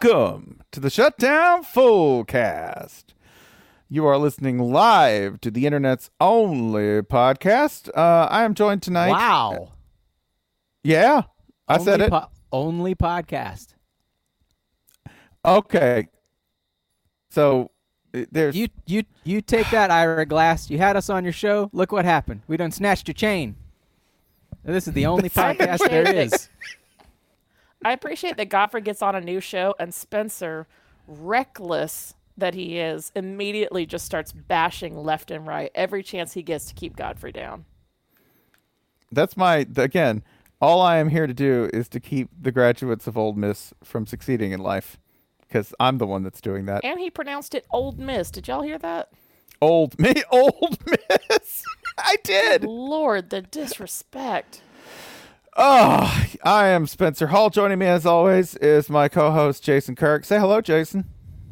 Welcome to the Shutdown Fullcast. You are listening live to the internet's only podcast. I am joined tonight. Wow. Yeah, I said it. Only podcast. Okay. So there's You take that, Ira Glass. You had us on your show. Look what happened. We done snatched your chain. This is the only podcast there is. I appreciate that Godfrey gets on a new show and Spencer, reckless that he is, immediately just starts bashing left and right every chance he gets to keep Godfrey down. That's again, all I am here to do is to keep the graduates of Ole Miss from succeeding in life, because I'm the one that's doing that. And he pronounced it Old Miss. Did y'all hear that? Old Miss. I did. Lord, the disrespect. Oh, I am Spencer Hall. Joining me, as always, is my co-host, Jason Kirk. Say hello, Jason.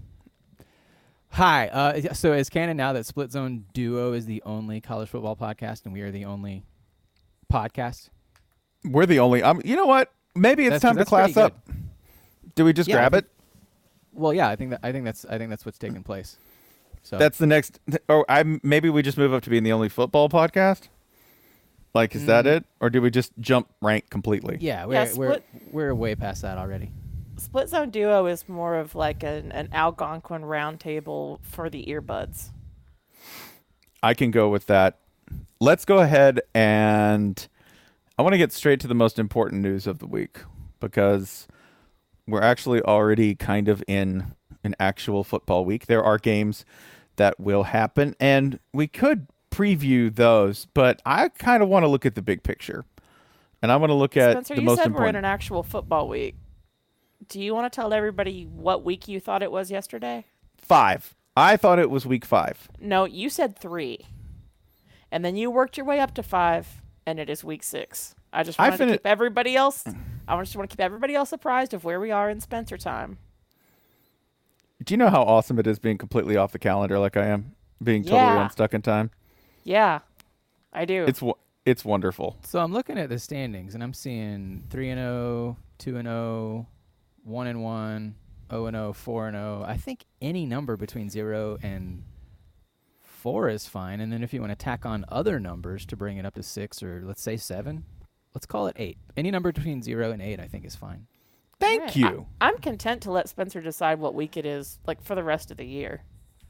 Hi. So is canon now that Split Zone Duo is the only college football podcast and we are the only podcast? We're the only. You know what? Maybe it's time to class up. Do we just grab it? Well, yeah. I think that's what's taking place. So that's the next. Maybe we just move up to being the only football podcast. Like, is that it, or do we just jump rank completely? Yeah, we're way past that already. Split Zone Duo is more of like an Algonquin round table for the earbuds. I can go with that. Let's go ahead and I want to get straight to the most important news of the week, because we're actually already kind of in an actual football week. There are games that will happen, and we could preview those, but I kind of want to look at the big picture, and I want to look at Spencer, the you most said important. We're in an actual football week. Do you want to tell everybody what week you thought it was yesterday? 5. I thought it was week 5. No, you said 3, and then you worked your way up to 5, and it is week 6. I just want to keep everybody else. I just want to keep everybody else apprised of where we are in Spencer time. Do you know how awesome it is being completely off the calendar, like I am, being totally unstuck in time? Yeah, I do. It's wonderful. So I'm looking at the standings, and I'm seeing 3-0, 2-0, 1-1, 0-0, 4-0. I think any number between 0 and 4 is fine. And then if you want to tack on other numbers to bring it up to 6, or let's say 7, let's call it 8. Any number between 0 and 8, I think, is fine. Thank you. I'm content to let Spencer decide what week it is, like, for the rest of the year.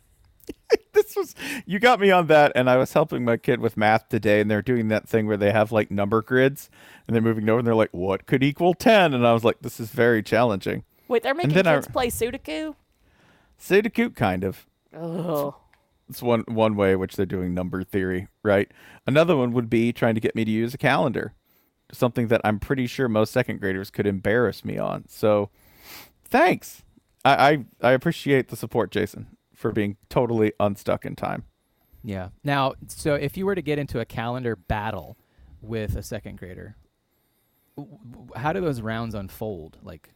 You got me on that, and I was helping my kid with math today, and they're doing that thing where they have like number grids, and they're moving over, and they're like, what could equal 10? And I was like, this is very challenging. Wait, they're making kids play Sudoku? Sudoku, kind of. Oh. It's one way which they're doing number theory, right? Another one would be trying to get me to use a calendar, something that I'm pretty sure most second graders could embarrass me on. So thanks. I appreciate the support, Jason, for being totally unstuck in time. Yeah. Now, so if you were to get into a calendar battle with a second grader, how do those rounds unfold? Like,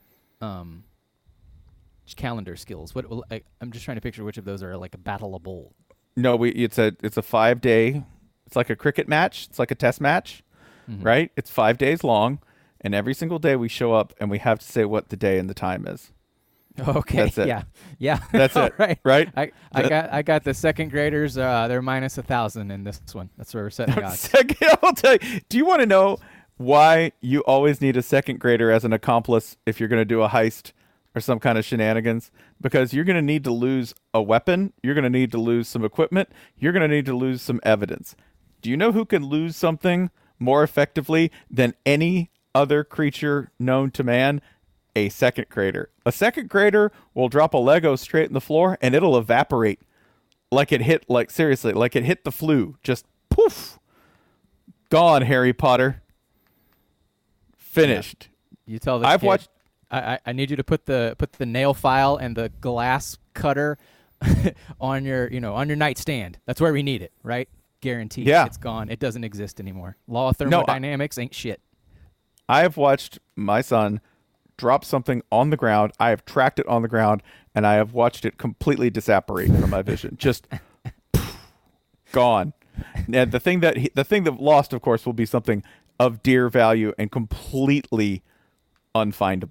calendar skills. I'm just trying to picture which of those are like a battleable. No, it's a 5-day. It's like a cricket match. It's like a test match, right? It's 5 days long, and every single day we show up and we have to say what the day and the time is. Okay. That's it. Yeah. That's it. Right. I got the second graders. They're minus 1,000 in this one. That's where we're setting the odds. I'll tell you. Do you want to know why you always need a second grader as an accomplice if you're going to do a heist or some kind of shenanigans? Because you're going to need to lose a weapon. You're going to need to lose some equipment. You're going to need to lose some evidence. Do you know who can lose something more effectively than any other creature known to man? A second grader. A second grader will drop a Lego straight in the floor and it'll evaporate like it hit the flu. Just poof. Gone, Harry Potter. Finished. Yeah. You tell the kid, watched. I need you to put the nail file and the glass cutter on your nightstand. That's where we need it, right? Guaranteed. Yeah. It's gone. It doesn't exist anymore. Law of thermodynamics ain't shit. I have watched my son drop something on the ground. I have tracked it on the ground, and I have watched it completely disapparate from my vision. Just gone. And the thing that lost, of course, will be something of dear value and completely unfindable.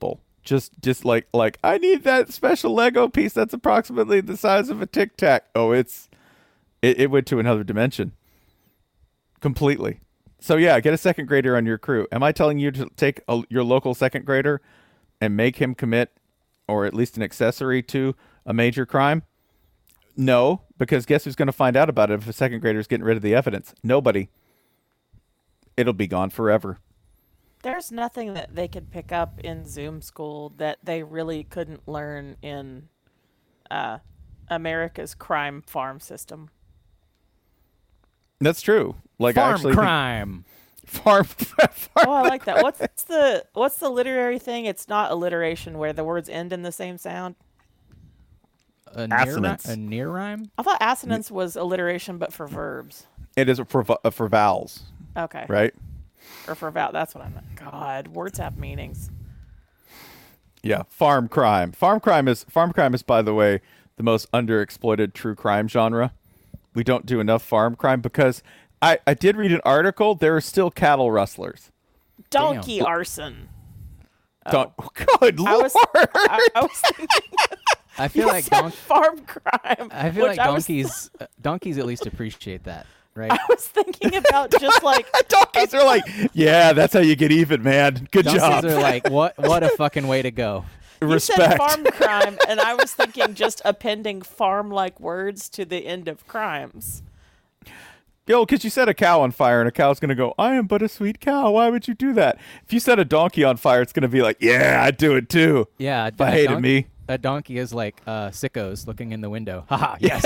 Just like I need that special Lego piece that's approximately the size of a Tic Tac. Oh, it went to another dimension completely. So yeah, get a second grader on your crew. Am I telling you to take your local second grader and make him commit, or at least an accessory to, a major crime? No, because guess who's going to find out about it if a second grader is getting rid of the evidence? Nobody. It'll be gone forever. There's nothing that they could pick up in Zoom school that they really couldn't learn in America's crime farm system. That's true. Like Farm actually crime. farm. Oh, I like that. What's the literary thing? It's not alliteration where the words end in the same sound. Assonance. A near rhyme? I thought assonance was alliteration, but for verbs. It is for vowels, Okay. right? Or for vowel. That's what I meant. God, words have meanings. Yeah, farm crime. Farm crime is, by the way, the most underexploited true crime genre. We don't do enough farm crime because I did read an article. There are still cattle rustlers. Donkey arson. Don't, good Lord. I was thinking I feel like farm crime. I feel like was- donkeys at least appreciate that, right? I was thinking about just like Donkeys are like, yeah, that's how you get even, man. Good Donkeys job. are like, what a fucking way to go. you said Respect. farm crime, and I was thinking just appending farm-like words to the end of crimes. Yo, because you set a cow on fire and a cow's going to go, I am but a sweet cow. Why would you do that? If you set a donkey on fire, it's going to be like, yeah, I'd do it too. Yeah, If I hated me. A donkey is like sickos looking in the window. Haha, yes.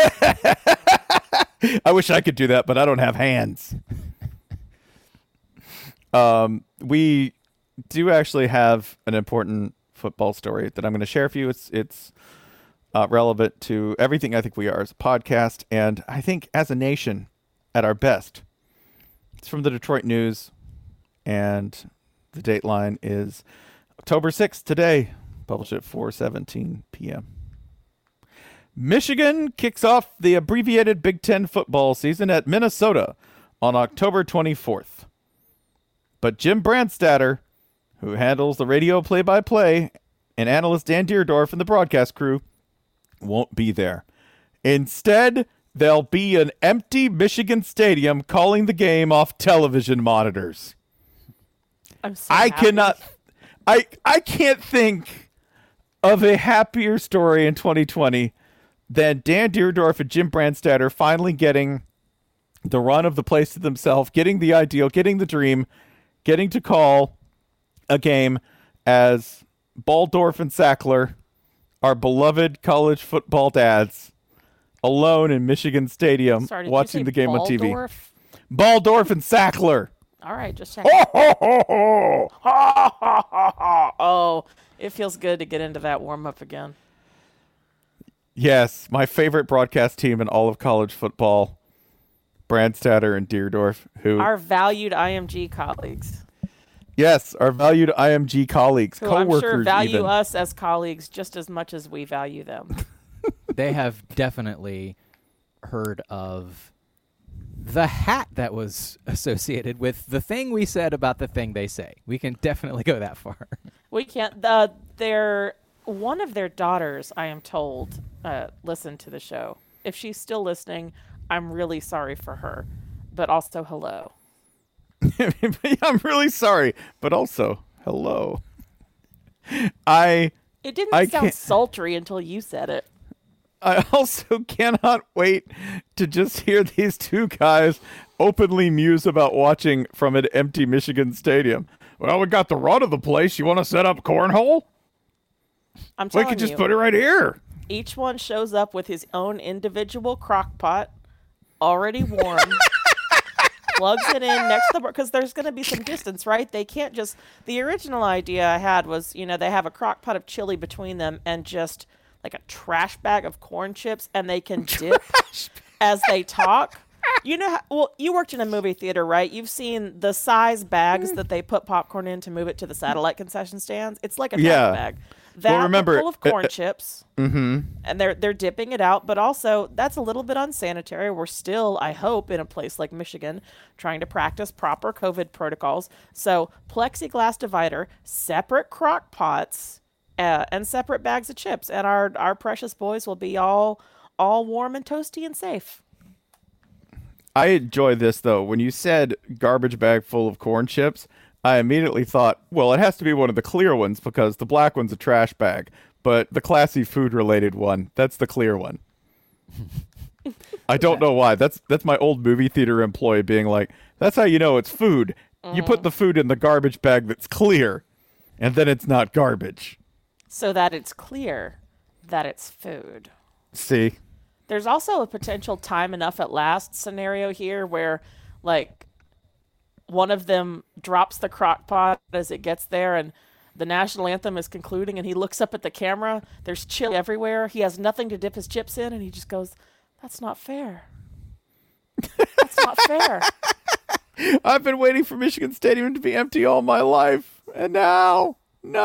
I wish I could do that, but I don't have hands. We do actually have an important football story that I'm going to share with you. It's relevant to everything I think we are as a podcast, and I think as a nation at our best. It's from the Detroit News, and the dateline is October 6th today, published at 4:17 p.m. Michigan kicks off the abbreviated Big Ten football season at Minnesota on October 24th. But Jim Brandstatter, who handles the radio play-by-play, and analyst Dan Deerdorf and the broadcast crew, won't be there. Instead, there'll be an empty Michigan stadium calling the game off television monitors. I'm so happy. I can't think of a happier story in 2020 than Dan Deerdorf and Jim Brandstatter finally getting the run of the place to themselves, getting the ideal, getting the dream, getting to call a game as Baldorf and Sackler, our beloved college football dads, alone in Michigan Stadium Sorry, did watching you say the game on TV. Baldorf? Baldorf and Sackler. All right, just checking. Oh, it feels good to get into that warm-up again. Yes, my favorite broadcast team in all of college football, Brandstatter and Deerdorf, who Our valued IMG colleagues, yes, our valued IMG colleagues, who I'm co-workers sure value even. us as colleagues just as much as we value them. They have definitely heard of the hat that was associated with the thing we said about the thing they say. We can definitely go that far. We can't. One of their daughters, I am told, listened to the show. If she's still listening, I'm really sorry for her, but also hello. I'm really sorry, but also hello. It didn't I sound can't- sultry until you said it. I also cannot wait to just hear these two guys openly muse about watching from an empty Michigan stadium. Well, we got the run of the place. You want to set up cornhole? I'm We telling could just you, put it right here. each one shows up with his own individual crock pot, already warm. Plugs it in next to the because there's going to be some distance, right? They can't just. The original idea I had was, they have a crock pot of chili between them and just like a trash bag of corn chips, and they can dip as they talk. Well, you worked in a movie theater, right? You've seen the size bags that they put popcorn in to move it to the satellite concession stands. It's like a trash Yeah. bag. That remember, full of corn chips, and they're dipping it out. But also, that's a little bit unsanitary. We're still, I hope, in a place like Michigan, trying to practice proper COVID protocols. So, plexiglass divider, separate crock pots, and separate bags of chips, and our precious boys will be all warm and toasty and safe. I enjoy this though. When you said garbage bag full of corn chips, I immediately thought, well, it has to be one of the clear ones because the black one's a trash bag. But the classy food related one, that's the clear one. I don't know why. That's my old movie theater employee being like, that's how you know it's food. You put the food in the garbage bag that's clear, and then it's not garbage. So that it's clear that it's food. See? There's also a potential time enough at last scenario here where, like, one of them drops the crock pot as it gets there and the national anthem is concluding and he looks up at the camera. There's chili everywhere. He has nothing to dip his chips in and he just goes, that's not fair. That's not fair. I've been waiting for Michigan Stadium to be empty all my life. And now,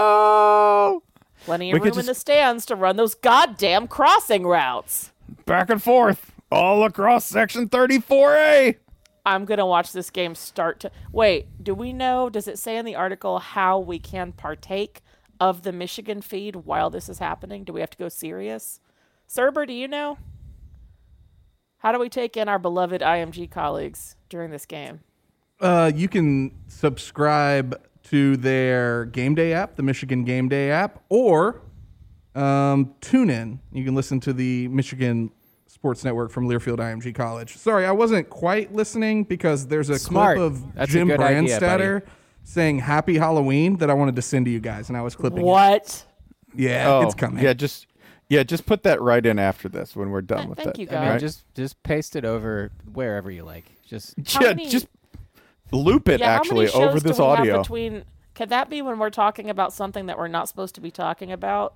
no. Plenty of room in the stands to run those goddamn crossing routes. Back and forth all across Section 34A. I'm going to watch this game start to... Wait, do we know, does it say in the article how we can partake of the Michigan feed while this is happening? Do we have to go serious? Cerber, do you know? How do we take in our beloved IMG colleagues during this game? You can subscribe to their game day app, the Michigan Game Day app, or tune in. You can listen to the Michigan Sports Network from Learfield IMG College. Sorry, I wasn't quite listening because there's a Smart. clip of That's a Jim good idea, Brandstatter saying Happy Halloween that I wanted to send to you guys, and I was clipping it. What? Yeah, it's coming. Yeah, just put that right in after this when we're done with thank it. you, I guys. mean, Right? just paste it over wherever you like. Just Just loop it Yeah, actually how many over shows this do we have audio. between... Could that be when we're talking about something that we're not supposed to be talking about?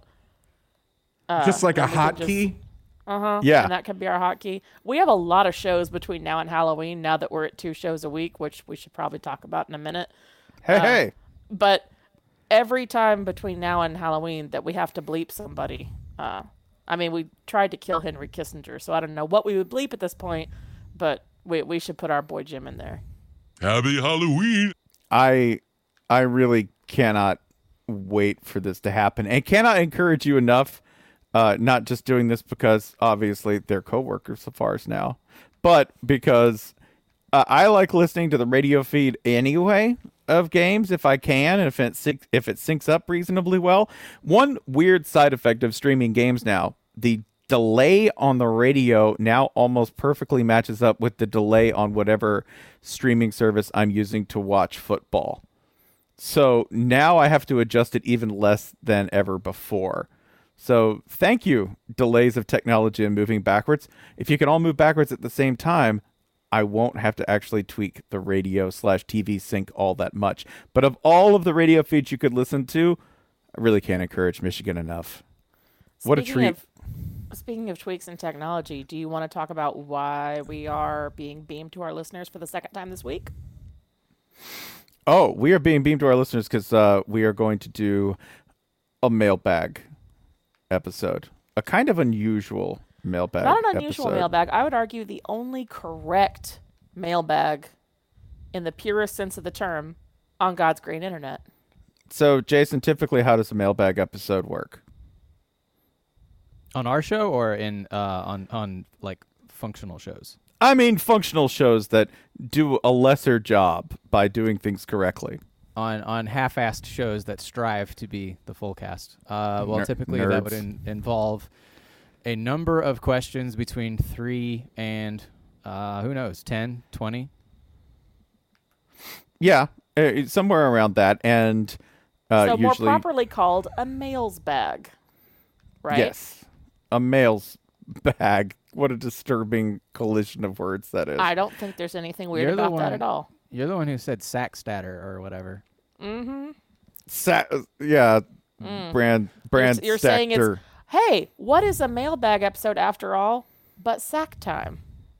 Just like a then we can hotkey. Yeah. And that could be our hotkey. We have a lot of shows between now and Halloween, now that we're at 2 shows a week, which we should probably talk about in a minute. Hey. But every time between now and Halloween that we have to bleep somebody, I mean, we tried to kill Henry Kissinger, so I don't know what we would bleep at this point, but we should put our boy Jim in there. Happy Halloween. I really cannot wait for this to happen and cannot encourage you enough, not just doing this because obviously they're coworkers of ours now, but because I like listening to the radio feed anyway of games if I can, and if it syncs up reasonably well. One weird side effect of streaming games now, the delay on the radio now almost perfectly matches up with the delay on whatever streaming service I'm using to watch football. So now I have to adjust it even less than ever before. So thank you, delays of technology and moving backwards. If you can all move backwards at the same time, I won't have to actually tweak the radio/TV sync all that much. But of all of the radio feeds you could listen to, I really can't encourage Michigan enough. What a treat. Speaking of tweaks in technology, do you want to talk about why we are being beamed to our listeners for the second time this week? Oh, we are being beamed to our listeners because we are going to do a mailbag episode. A kind of unusual mailbag Not an unusual episode. mailbag. I would argue the only correct mailbag in the purest sense of the term on God's green internet. So, Jason, typically how does a mailbag episode work? on our show or in on like functional shows. I mean, functional shows that do a lesser job by doing things correctly. On half-assed shows that strive to be the full cast. Well, typically that would nerds. involve a number of questions between 3 and, who knows, 10, 20? Yeah, somewhere around that. And So more usually, properly called a mail's bag, right? yes, a mail's bag. What a disturbing collision of words that is. I don't think there's anything weird You're the about that one- at all. You're the one who said sack statter or whatever. Mm-hmm. Yeah, brand You're saying it's, sector. hey, what is a mailbag episode after all but sack time?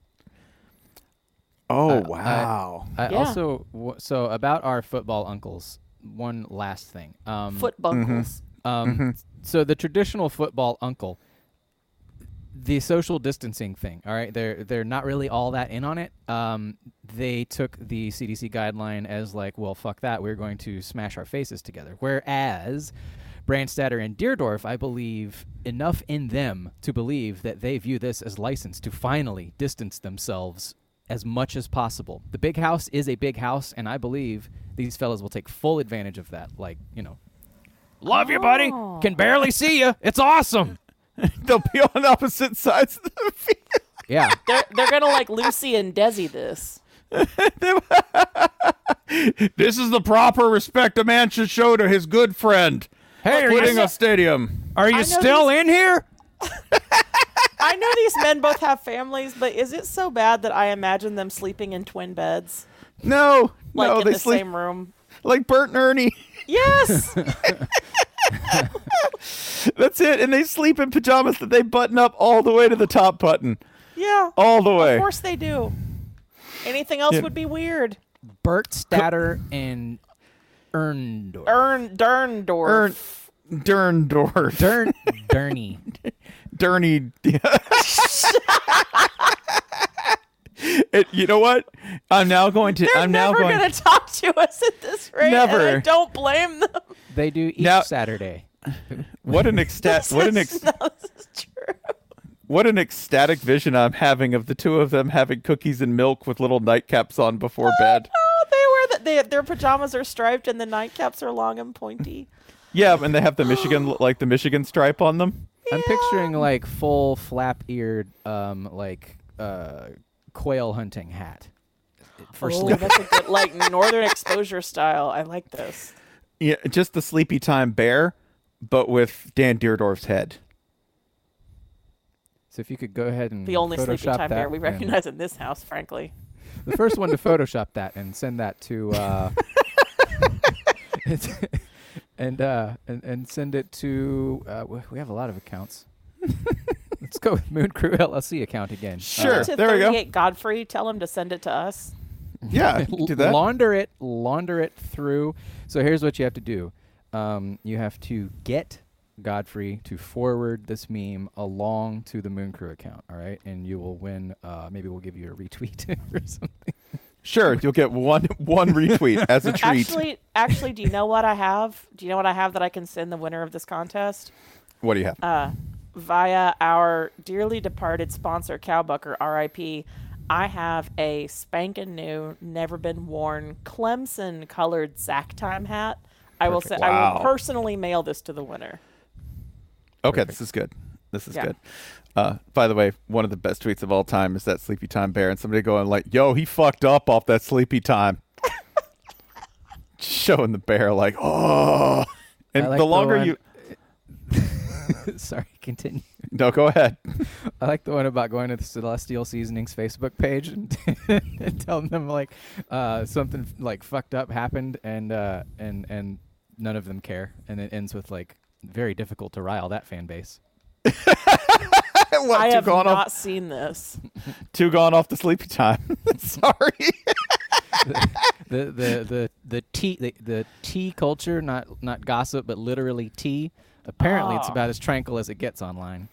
Oh, wow. I Yeah. also, so about our football uncles, one last thing. Foot buckles. So the traditional football uncle, the social distancing thing, all right, they're not really all that in on it. They took the CDC guideline as like, well, fuck that, we're going to smash our faces together. Whereas Brandstatter and Deerdorf, I believe enough in them to believe that they view this as license to finally distance themselves as much as possible. The big house is a big house, and I believe these fellas will take full advantage of that. Like, love you, buddy. Can barely see you. It's awesome. They'll be on opposite sides of the field. Yeah. They're gonna like Lucy and Desi this. This is the proper respect a man should show to his good friend. Hey, Quitting a stadium. are you still in here? I know these men both have families, but is it so bad that I imagine them sleeping in twin beds, No, like no, in they the sleep same room? like Bert and Ernie. Yes. That's it. And they sleep in pajamas that they button up all the way to the top button. Yeah. All the way. Of course they do. Anything else Yeah. would be weird. Bert Statter and Erndorf. Derndorf. Derndorf. Derny. Derny. You know what? I'm now going to. They're I'm now never going. gonna talk to us at this rate. Never. And I don't blame them. They do each Now- Saturday. What an ecstatic. No, this is true. What an ecstatic vision I'm having of the two of them having cookies and milk with little nightcaps on before bed. Oh, they wear their pajamas are striped and the nightcaps are long and pointy. Yeah, and they have the Michigan the Michigan stripe on them. I'm picturing like full flap-eared, quail hunting hat. For Oh, sleep. that's a good like northern exposure style. I like this. Yeah, just the Sleepy Time bear, but with Dan Deerdorf's head. So if you could go ahead and The only Photoshop sleepy time that bear we and- recognize in this house, frankly. The first one to Photoshop that and send that to and send it to we have a lot of accounts. Let's go with Moon Crew LLC account again. Sure. To there we go. 38 Godfrey, tell him to send it to us. Yeah, you can do that. Launder it through. So here's what you have to do. You have to get Godfrey to forward this meme along to the Moon Crew account, all right? And you will win. Maybe we'll give you a retweet or something. Sure, you'll get one retweet as a treat. Actually, do you know what I have? Do you know what I have that I can send the winner of this contest? What do you have? Via our dearly departed sponsor, Cowbucker, RIP, I have a spanking new, never been worn, Clemson colored Zach Time hat. I will Perfect. I Wow. will personally mail this to the winner. Okay, Perfect. this is good. This is Yeah. good. By the way, one of the best tweets of all time is that Sleepy Time bear, and somebody going like, "Yo, he fucked up off that Sleepy Time," showing the bear like, "Oh." And I like the longer one- you, Sorry, continue. no, go ahead. I like the one about going to the Celestial Seasonings Facebook page and, and telling them like something like fucked up happened and none of them care, and it ends with like very difficult to rile that fan base. What, I two have gone not off, seen this. two gone off the Sleepy Time. Sorry. The tea culture, not gossip, but literally tea. Apparently, it's Oh. about as tranquil as it gets online.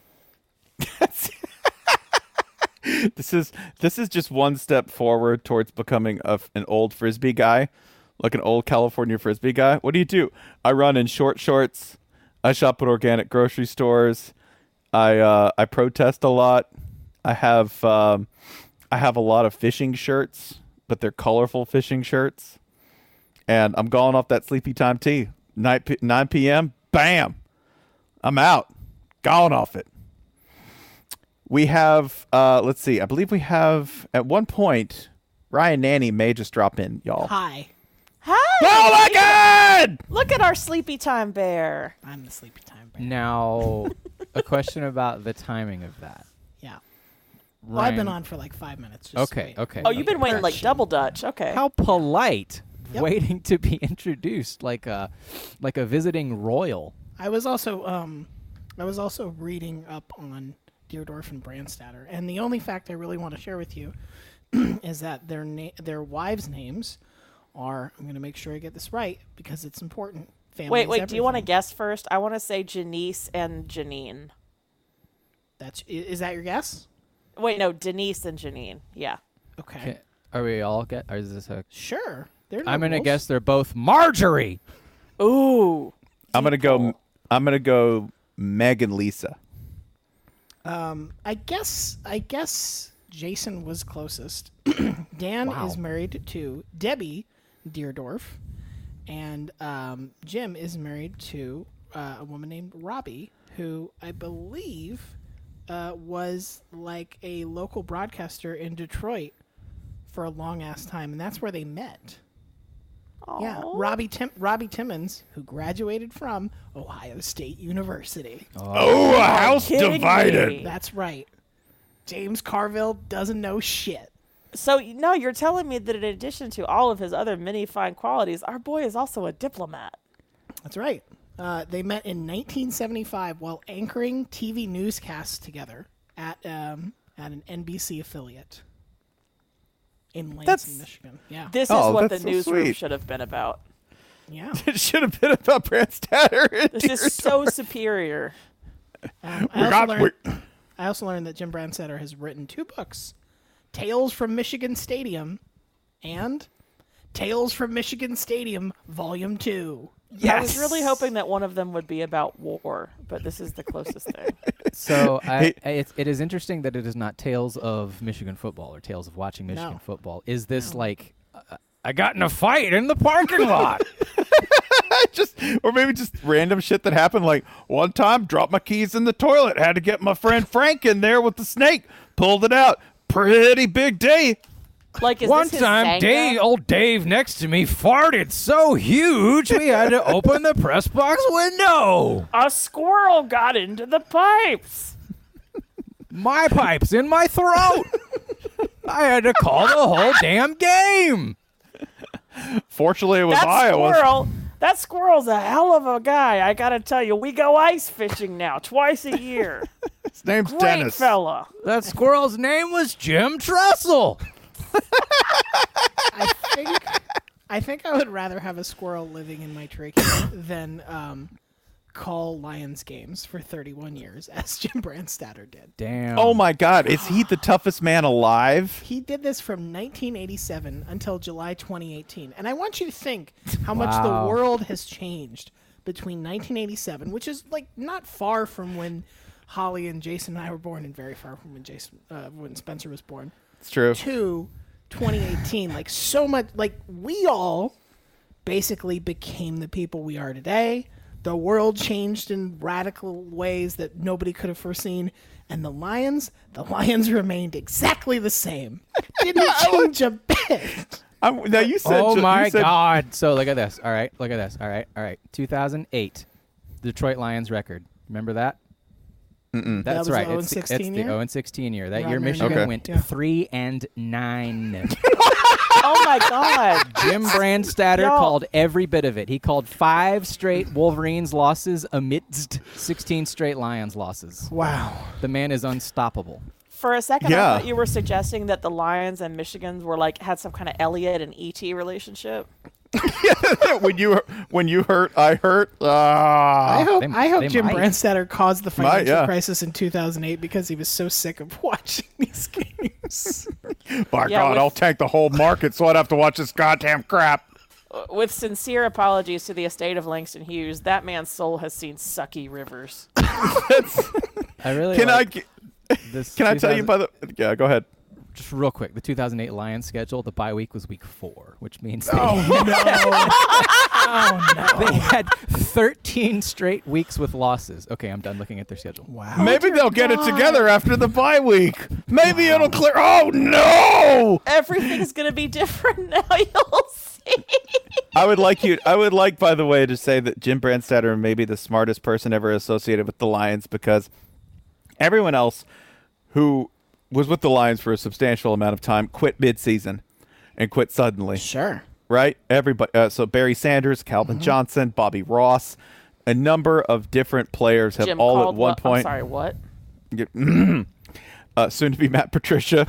This is just one step forward towards becoming an old Frisbee guy, like an old California Frisbee guy. What do? I run in short shorts. I shop at organic grocery stores. I protest a lot. I have a lot of fishing shirts, but they're colorful fishing shirts. And I'm going off that Sleepy Time tea. 9 p.m. Bam. I'm out. Gone off it. We have, let's see. I believe we have, at one point, Ryan Nanny may just drop in, y'all. Hi, Hi! Oh, my God! Look at our sleepy time bear. I'm the sleepy time bear. Now, a question about the timing of that. Yeah. Well, I've been Ryan- on for like 5 minutes. Just Okay, wait. okay. Oh, you've been waiting like Correction. double Dutch. Okay. How polite, Yep. waiting to be introduced like a visiting royal. I was also reading up on Deerdorf and Brandstatter, and the only fact I really want to share with you is that their wives' names are. I'm going to make sure I get this right because it's important. Family Wait. is Do you want to everything. guess first? I want to say Janice and Janine. Is that your guess? Wait, no, Denise and Janine. Yeah. Okay. Are we all or is this a? Sure. They're I'm gonna nobles. guess they're both Marjorie. Ooh. I'm going to go I'm gonna go Meg and Lisa. I guess Jason was closest. Dan is married to Debbie Deerdorf, and Jim is married to a woman named Robbie, who I believe was like a local broadcaster in Detroit for a long ass time, and that's where they met. Yeah, Robbie Timmons, who graduated from Ohio State University. Oh, a house kidding divided. me. That's right. James Carville doesn't know shit. So, no, you're telling me that in addition to all of his other many fine qualities, our boy is also a diplomat. That's right. They met in 1975 while anchoring TV newscasts together at an NBC affiliate in Lansing, That's- Michigan. Yeah, This Oh, is what the that's so newsroom sweet. should have been about. yeah. It should have been about Brandstatter. and This is so superior. I also learned that Jim Brandstatter has written 2 books, Tales from Michigan Stadium and Tales from Michigan Stadium, Volume 2. I was really hoping that one of them would be about war, but this is the closest thing. So it is interesting that it is not Tales of Michigan Football or Tales of Watching Michigan No. Football. Is this like, I got in a fight in the parking lot? Or maybe just random shit that happened. Like one time, dropped my keys in the toilet. Had to get my friend Frank in there with the snake. Pulled it out. Pretty big day. Like, is One this his time, Zanga? old Dave next to me farted so huge we had to open the press box window. A squirrel got into the pipes. My pipe's in my throat. I had to call the whole damn game. Fortunately, it was Iowa. That squirrel's a hell of a guy. I gotta tell you, we go ice fishing now twice a year. His name's Great Dennis. fella. That squirrel's name was Jim Trussell. I think I would rather have a squirrel living in my trachea than call Lions games for 31 years, as Jim Brandstatter did. Damn. Oh my God, is he the toughest man alive? He did this from 1987 until July 2018. And I want you to think how much the Wow. world has changed between 1987, which is like not far from when Holly and Jason and I were born, and very far from when Spencer was born, It's true. to 2018. Like so much, like we all basically became the people we are today. The world changed in radical ways that nobody could have foreseen. And the Lions remained exactly the same. Didn't change a bit. Now you said. Oh you my said- God. So look at this. All right. Look at this. All right. 2008, Detroit Lions record. Remember that? That That's was the right. 0-16 It's the year? 0-16 year. That Ron year, Marion. Michigan Okay. went Yeah. 3-9. Oh my God. Jim Brandstatter Y'all- called every bit of it. He called 5 straight Wolverines losses amidst 16 straight Lions losses. Wow. The man is unstoppable. For a second, Yeah. I thought you were suggesting that the Lions and Michigans were like had some kind of Elliot and E.T. relationship. when you hurt, I hurt. I hope they Jim might. Brandstatter caused the financial yeah. crisis in 2008 because he was so sick of watching these games. By Yeah, God, with- I'll tank the whole market so I'd have to watch this goddamn crap. With sincere apologies to the estate of Langston Hughes, that man's soul has seen sucky rivers. I really Can like I this. can I tell you 2000 by the? Yeah, go ahead. just real quick, the 2008 Lions schedule, the bye week was week 4, which means they, they had 13 straight weeks with losses. Okay, I'm done looking at their schedule. Wow. Maybe they'll get it together after the bye week. Maybe it'll clear. Oh no! Everything's gonna be different now. You'll see. I would like, by the way, to say that Jim Brandstatter may be the smartest person ever associated with the Lions, because everyone else who was with the Lions for a substantial amount of time quit mid-season and quit suddenly. Sure. Right? Everybody. So Barry Sanders, Calvin Johnson, Bobby Ross, a number of different players have Jim all at called one what? point. I'm sorry, what? Soon to be Matt Patricia.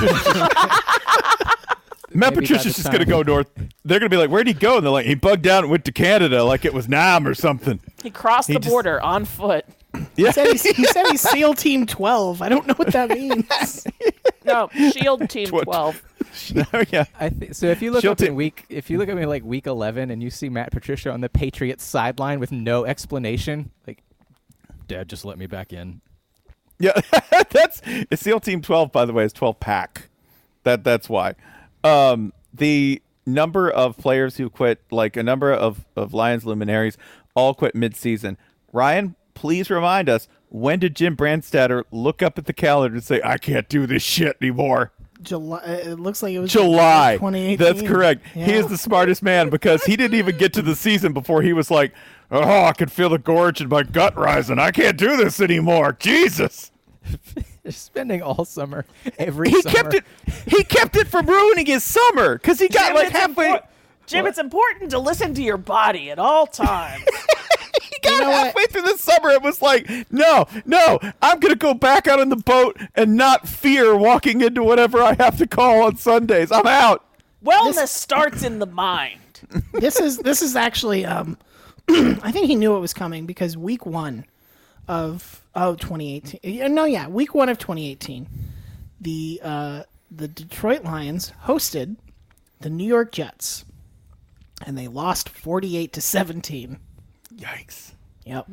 Matt Maybe by Patricia's the just going to time- go north. They're going to be like, where'd he go? And they're like, he bugged out and went to Canada like it was Nam or something. He crossed He the just- border on foot. Yeah. He said he's SEAL Team 12. I don't know what that means. No, Shield Team Tw- 12. Yeah. So if you look She'll up in like week 11 and you see Matt Patricia on the Patriots sideline with no explanation, like, Dad, just let me back in. Yeah, that's SEAL Team 12. By the way, is 12 pack. That's why. The number of players who quit, like a number of Lions luminaries, all quit mid-season. Ryan, please remind us, when did Jim Brandstatter look up at the calendar and say, "I can't do this shit anymore"? July. It looks like it was July. 2018. That's correct. Yeah. He is the smartest man because he didn't even get to the season before he was like, "Oh, I could feel the gorge in my gut rising. I can't do this anymore. Jesus." Spending all summer, every He summer. kept it. He kept it from ruining his summer because he got Jim, like it's halfway. Jim, it's important to listen to your body at all times. He got know what? halfway through the summer and was like, no, I'm going to go back out on the boat and not fear walking into whatever I have to call on Sundays. I'm out. Wellness starts in the mind. This is actually I think he knew it was coming because week 1 of 2018. Week 1 of 2018. The Detroit Lions hosted the New York Jets, and they lost 48-17. Yikes. Yep.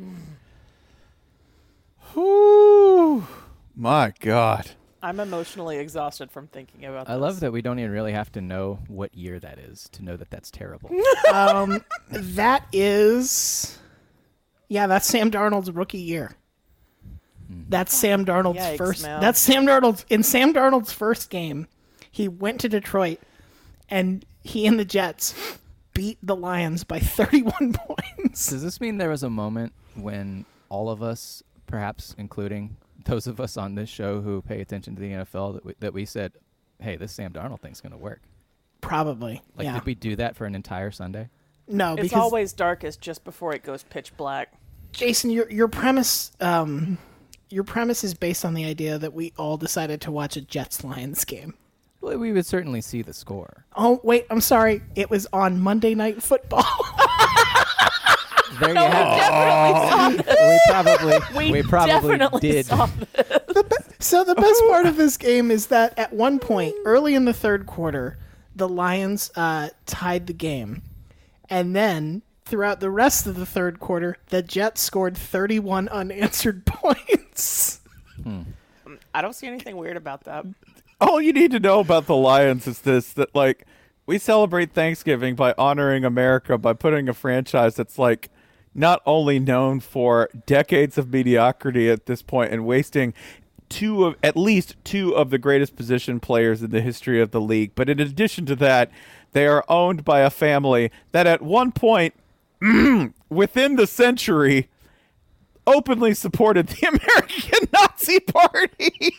Whew. My God. I'm emotionally exhausted from thinking about this. I love that we don't even really have to know what year that is to know that that's terrible. That is, that's Sam Darnold's rookie year. That's Sam Darnold's Yikes, first. man. That's Sam Darnold's first game. He went to Detroit, and he and the Jets beat the Lions by 31 points. Does this mean there was a moment when all of us, perhaps including those of us on this show who pay attention to the NFL, that we said, "Hey, this Sam Darnold thing's going to work"? Probably. Like, yeah. did we do that for an entire Sunday? No, It's because always darkest just before it goes pitch black. Jason, your premise. Your premise is based on the idea that we all decided to watch a Jets-Lions game. Well, we would certainly see the score. Oh, wait, I'm sorry. It was on Monday Night Football. There you have it. We probably definitely did. saw this. So the best part of this game is that at one point, early in the third quarter, the Lions tied the game. And then, throughout the rest of the third quarter, the Jets scored 31 unanswered points. I don't see anything weird about that. All you need to know about the Lions is this, that like we celebrate Thanksgiving by honoring America by putting a franchise that's like not only known for decades of mediocrity at this point and wasting at least two of the greatest position players in the history of the league, but in addition to that, they are owned by a family that at one point within the century openly supported the American Nazi Party.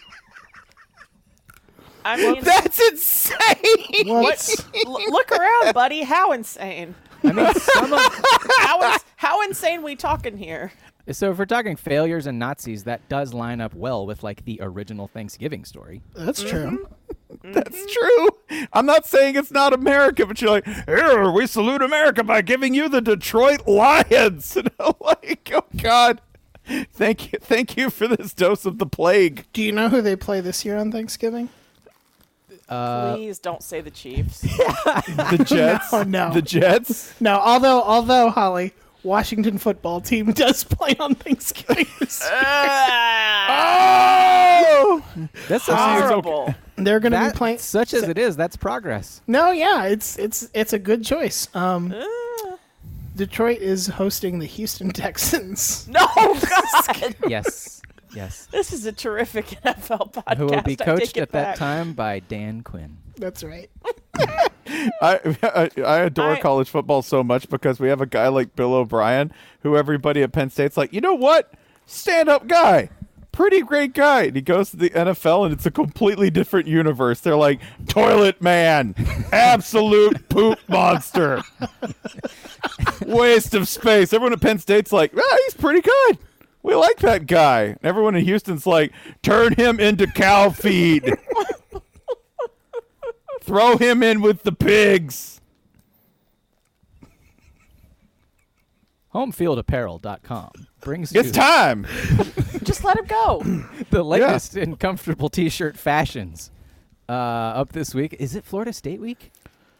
I mean, That's insane. look around, buddy. How insane? I mean, some of, How insane we talking here? so if we're talking failures and Nazis, that does line up well with like the original Thanksgiving story. That's true. That's true. I'm not saying it's not America, but you're like, here, we salute America by giving you the Detroit Lions. And I'm like, oh God, thank you for this dose of the plague. Do you know who they play this year on Thanksgiving? Please don't say the Chiefs. The Jets. No. The Jets. No, although Holly, Washington football team does play on Thanksgiving this year. Oh, That's Horrible. They're going to be that, playing. such as it is, that's progress. No, yeah, it's a good choice. Detroit is hosting the Houston Texans. No, God. Yes. Yes. This is a terrific NFL podcast. Who will be I take coached it at that back. time by Dan Quinn. That's right. I adore I- college football so much because we have a guy like Bill O'Brien who everybody at Penn State's like, you know what? Stand-up guy. Pretty great guy. And he goes to the NFL and it's a completely different universe. They're like, toilet man. Absolute poop monster. Waste of space. Everyone at Penn State's like, he's pretty good. We like that guy. And everyone in Houston's like, turn him into cow feed. Throw him in with the pigs. HomeFieldApparel.com brings It's you time. Just let him go. the latest in comfortable t-shirt fashions. up this week. Is it Florida State week?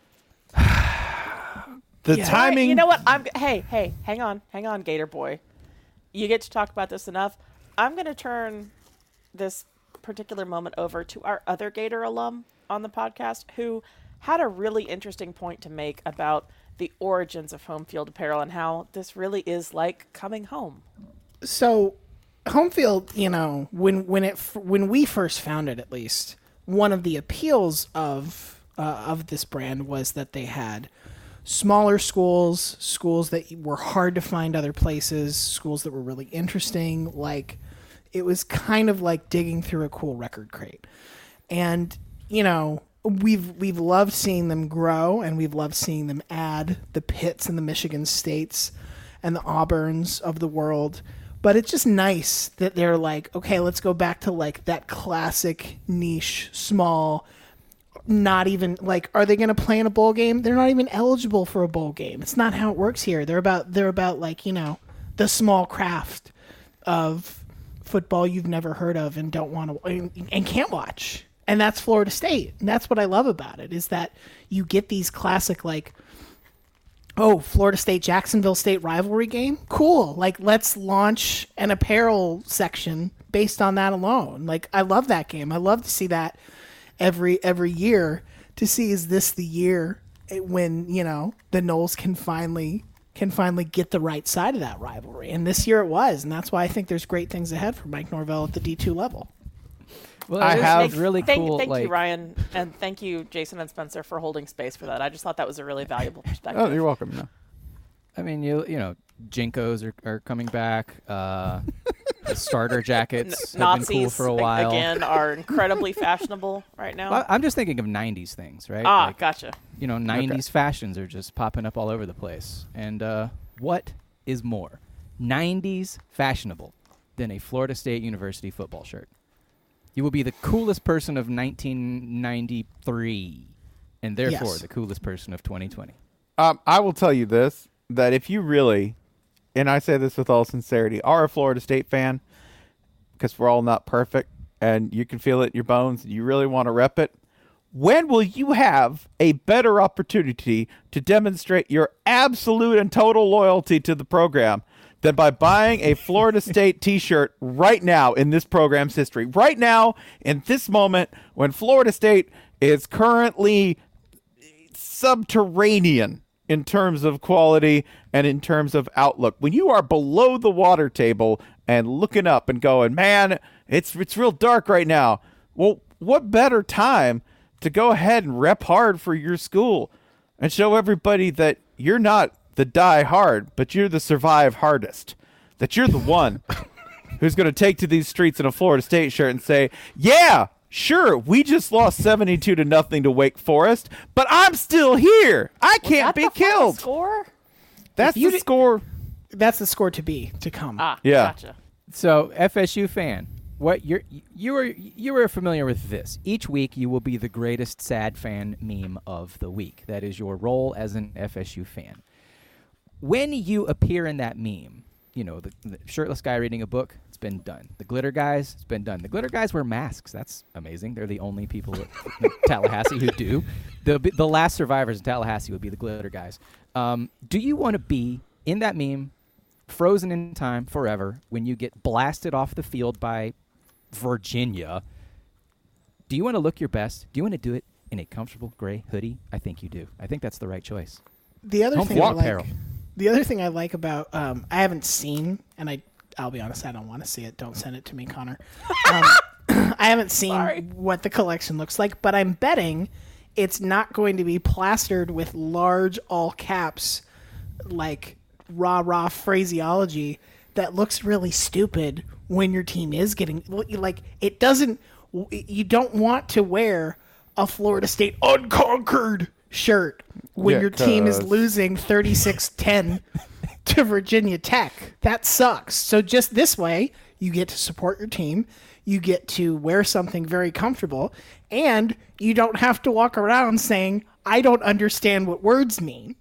The Yeah. timing. You know what? Hey, hang on, Gator Boy. You get to talk about this enough. I'm going to turn this particular moment over to our other Gator alum on the podcast who had a really interesting point to make about the origins of home field apparel and how this really is like coming home. So, home field, when we first found it, at least one of the appeals of this brand was that they had smaller schools that were hard to find other places, schools that were really interesting. Like, it was kind of like digging through a cool record crate. And, we've loved seeing them grow, and we've loved seeing them add the Pitts and the Michigan States and the Auburns of the world. But it's just nice that they're like, okay, let's go back to like that classic niche, small, not even like, are they going to play in a bowl game? They're not even eligible for a bowl game. It's not how it works here. They're about like, the small craft of football you've never heard of and don't want to and can't watch. And that's Florida State. And that's what I love about it, is that you get these classic, like, oh, Florida State, Jacksonville State rivalry game? Cool. Like, let's launch an apparel section based on that alone. Like, I love that game. I love to see that every year, to see, is this the year when, the Noles can finally get the right side of that rivalry. And this year it was. And that's why I think there's great things ahead for Mike Norvell at the D2 level. Well, I it have is really cool. Thank like, you, Ryan, and thank you, Jason and Spencer, for holding space for that. I just thought that was a really valuable perspective. Oh, you're welcome. No. I mean, Jinkos are coming back. The starter jackets have been cool Nazis for a while. again are incredibly fashionable right now. Well, I'm just thinking of 90s things, right? Gotcha. 90s fashions are just popping up all over the place. And what is more 90s fashionable than a Florida State University football shirt? You will be the coolest person of 1993, and therefore Yes. the coolest person of 2020. I will tell you this, that if you really, and I say this with all sincerity, are a Florida State fan, because we're all not perfect, and you can feel it in your bones, and you really want to rep it, when will you have a better opportunity to demonstrate your absolute and total loyalty to the program than by buying a Florida State t-shirt right now in this program's history? Right now, in this moment, when Florida State is currently subterranean in terms of quality and in terms of outlook. When you are below the water table and looking up and going, man, it's real dark right now. Well, what better time to go ahead and rep hard for your school and show everybody that you're not the die hard, but you're the survive hardest, that you're the one who's going to take to these streets in a Florida State shirt and say, yeah, sure, we just lost 72-0 to Wake Forest, but I'm still here. I can't be killed. Score? That's the score. That's the score to come. Yeah. Gotcha. So, FSU fan, what you are familiar with this. Each week, you will be the greatest sad fan meme of the week. That is your role as an FSU fan. When you appear in that meme, the shirtless guy reading a book, it's been done. The glitter guys, it's been done. The glitter guys wear masks. That's amazing. They're the only people in Tallahassee who do. The last survivors in Tallahassee would be the glitter guys. Do you want to be in that meme, frozen in time forever, when you get blasted off the field by Virginia? Do you want to look your best? Do you want to do it in a comfortable gray hoodie? I think you do. I think that's the right choice. The other Home thing field I apparel. like, the other thing I like about, I haven't seen, and I'll be honest, I don't want to see it. Don't send it to me, Connor. I haven't seen what the collection looks like, but I'm betting it's not going to be plastered with large all caps, like rah phraseology that looks really stupid when your team is getting, like, it doesn't, you don't want to wear a Florida State unconquered shirt when your team is losing 36-10 to Virginia Tech. That sucks. So just this way, you get to support your team, you get to wear something very comfortable, and you don't have to walk around saying, I don't understand what words mean.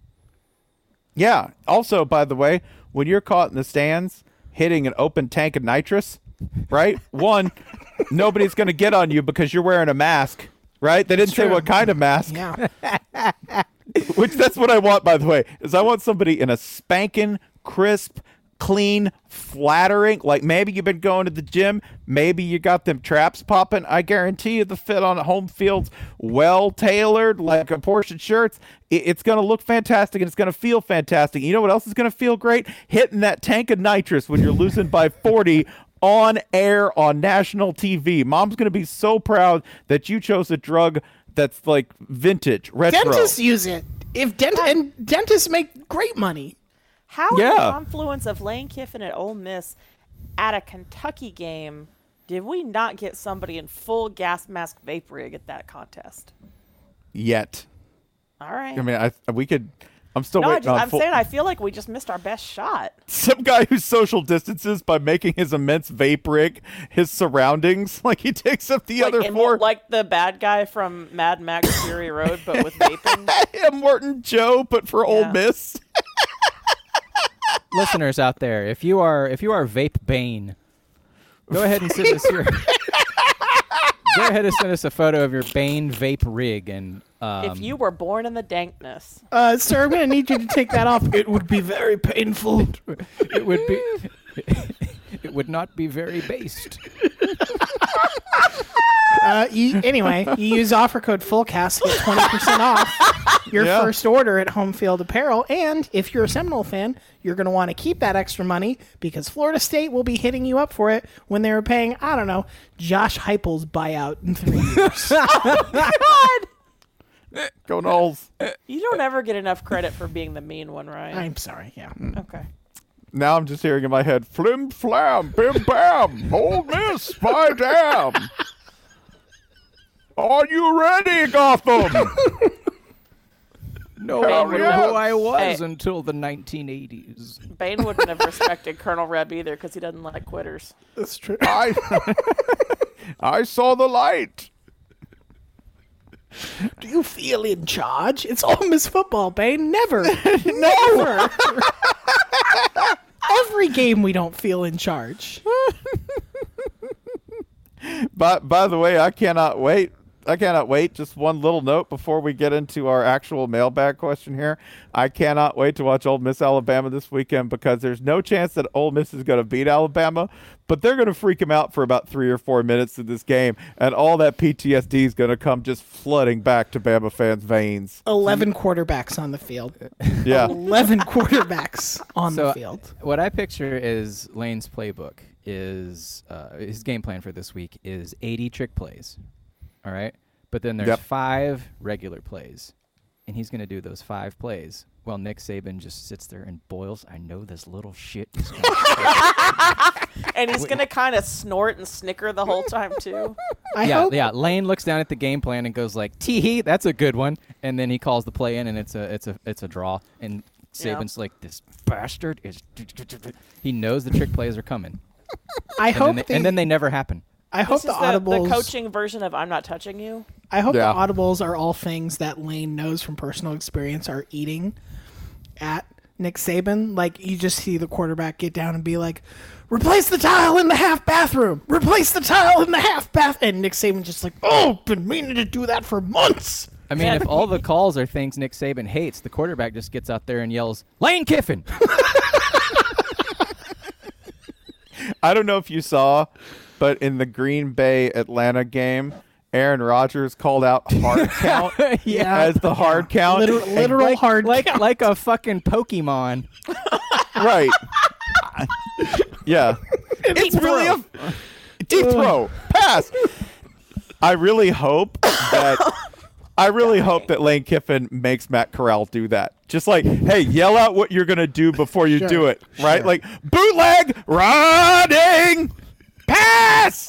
Yeah. Also, by the way, when you're caught in the stands hitting an open tank of nitrous, right? One, nobody's going to get on you because you're wearing a mask right? They didn't say true. what kind of mask. Yeah. Which that's what I want, by the way, is I want somebody in a spanking, crisp, clean, flattering, like maybe you've been going to the gym, maybe you got them traps popping. I guarantee you the fit on home field's well tailored, like apportioned shirts. It's going to look fantastic and it's going to feel fantastic. You know what else is going to feel great? Hitting that tank of nitrous when you're losing by 40 on air on national TV. Mom's going to be so proud that you chose a drug that's like vintage, retro. Dentists use it. And dentists make great money. How in Yeah. the confluence of Lane Kiffin at Ole Miss at a Kentucky game did we not get somebody in full gas mask vape rig at that contest? Yet. All right. I mean, we could. I'm still no, waiting on I'm saying I feel like we just missed our best shot. some guy who social distances by making his immense vape rig his surroundings. Like he takes up the other four. Like the bad guy from Mad Max Fury Road, but with vaping. Yeah, Morton Joe, but for Ole Yeah. Miss. Listeners out there, if you are Vape Bane, go ahead and send us your. Go ahead and send us a photo of your Bane vape rig and. If you were born in the dankness. Sir, I'm going to need you to take that off. It would be very painful. it would be. It would not be very based. Anyway, you use offer code FULLCAST to get 20% off your Yeah. first order at Home Field Apparel. And if you're a Seminole fan, you're going to want to keep that extra money because Florida State will be hitting you up for it when they were paying, I don't know, Josh Heupel's buyout in 3 years. Go Knowles. You don't ever get enough credit for being the mean one, right? I'm sorry, yeah. Okay. Now I'm just hearing in my head, flim flam, bim bam, Ole Miss, by damn. Are you ready, Gotham? No one one knew knew who who I was Hey. until the 1980s. Bane wouldn't have respected Colonel Reb either because he doesn't like quitters. That's true. I saw the light. Do you feel in charge? It's Ole Miss football, Bane. Never. Never. Every game we don't feel in charge. By the way, I cannot wait. Just one little note before we get into our actual mailbag question here. I cannot wait to watch Ole Miss Alabama this weekend because there's no chance that Ole Miss is going to beat Alabama, but they're going to freak them out for about 3 or 4 minutes of this game, and all that PTSD is going to come just flooding back to Bama fans' veins. 11 quarterbacks on the field. Yeah. 11 quarterbacks on So the field. what I picture is Lane's playbook is his game plan for this week is 80 trick plays. All right. But then there's Yep. 5 regular plays. And he's going to do those 5 plays while Nick Saban just sits there and boils. I know this little shit is going to And he's going to kind of snort and snicker the whole time, too. I hope Yeah. Lane looks down at the game plan and goes like, "Tee, that's a good one." And then he calls the play in and it's a draw. And Saban's like, "This bastard is." He knows the trick plays are coming. I hope And then they never happen. I hope This the is the audibles. coaching version of I'm not touching you. I hope Yeah. the audibles are all things that Lane knows from personal experience are eating at Nick Saban. Like you just see the quarterback get down and be like, "Replace the tile in the half bathroom. Replace the tile in the half bath." And Nick Saban just like, "Oh, been meaning to do that for months." I mean, if all the calls are things Nick Saban hates, the quarterback just gets out there and yells, "Lane Kiffin!" I don't know if you saw, but in the Green Bay Atlanta game, Aaron Rodgers called out hard count as the hard count. Literal hard count. like a fucking Pokemon. Right. Yeah. It's really a deep throw. Pass. I really hope that Lane Kiffin makes Matt Corral do that. Just like, hey, yell out what you're going to do before you do it. Right? Sure. Like, bootleg, running, pass,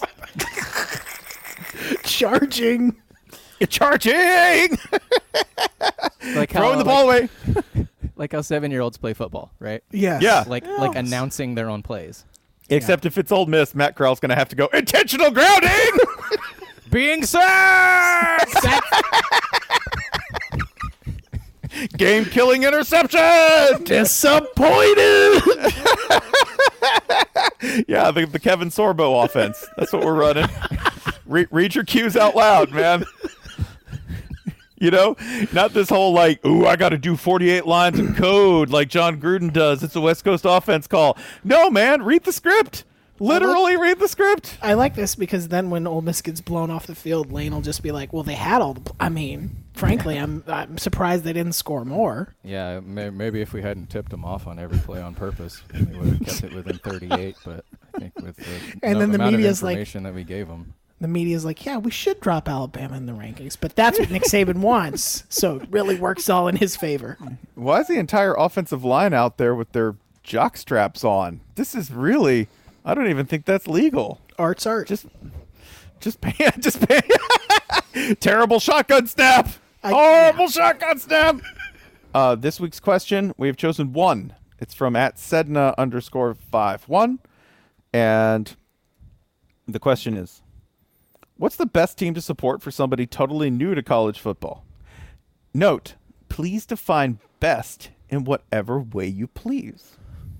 Charging. charging, Like throwing the ball away. Like how 7-year-olds play football, right? Yes. Yeah. Like announcing their own plays. Except if it's Ole Miss, Matt Corral's going to have to go, intentional grounding. Being sacked! Game-killing interception. Disappointed. Yeah, the Kevin Sorbo offense. That's what we're running. Read your cues out loud, man. You know, not this whole like, ooh, I got to do 48 lines of code like John Gruden does. It's a West Coast offense call. No, man, read the script. Literally read the script. I like this because then when Ole Miss gets blown off the field, Lane will just be like, "Well, they had all the." I mean, frankly, I'm surprised they didn't score more. Yeah, maybe if we hadn't tipped them off on every play on purpose, we would have kept it within 38. But I think with the And then the amount of media's like- information that we gave them. The media's like, "Yeah, we should drop Alabama in the rankings," but that's what Nick Saban wants, so it really works all in his favor. Why is the entire offensive line out there with their jock straps on? This is really, I don't even think that's legal. Art's art. Just pay. Terrible shotgun snap. Horrible shotgun snap. This week's question, we have chosen one. It's from @Sedna_51. And the question is, what's the best team to support for somebody totally new to college football? Note, please define best in whatever way you please.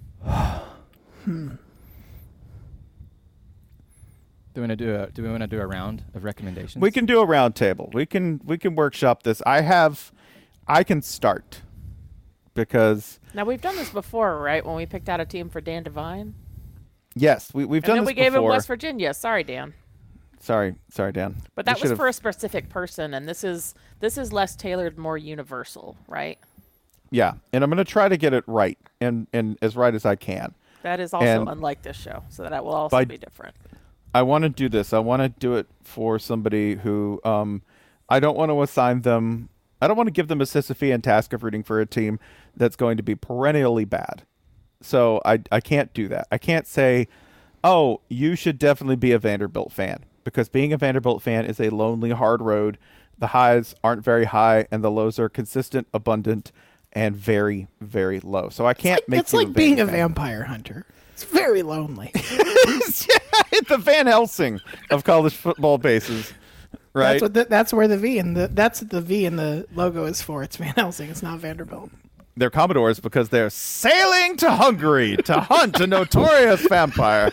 Do we want to do a round of recommendations? We can do a round table. We can workshop this. I can start because Now we've done this before, right? When we picked out a team for Dan Devine, yes, we've and done then this we gave him before. West Virginia. Sorry, Dan. Sorry, Dan. But We that was should've- for a specific person, and this is less tailored, more universal, right? Yeah, and I'm going to try to get it right and as right as I can. That is also And unlike this show, so that will also by- be different. I want to do this. I want to do it for somebody who I don't want to assign them. I don't want to give them a Sisyphean task of rooting for a team that's going to be perennially bad. So I can't do that. I can't say, oh, you should definitely be a Vanderbilt fan, because being a Vanderbilt fan is a lonely, hard road. The highs aren't very high, and the lows are consistent, abundant, and very, very low. So I can't make It's you like being a fan. vampire hunter. It's very lonely. The Van Helsing of college football bases, right? That's where the V and that's what the V in the logo is for. It's Van Helsing. It's not Vanderbilt. They're Commodores because they're sailing to Hungary to hunt a notorious vampire.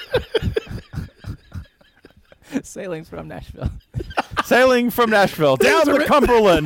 Sailing from Nashville. Sailing from Nashville down the Cumberland.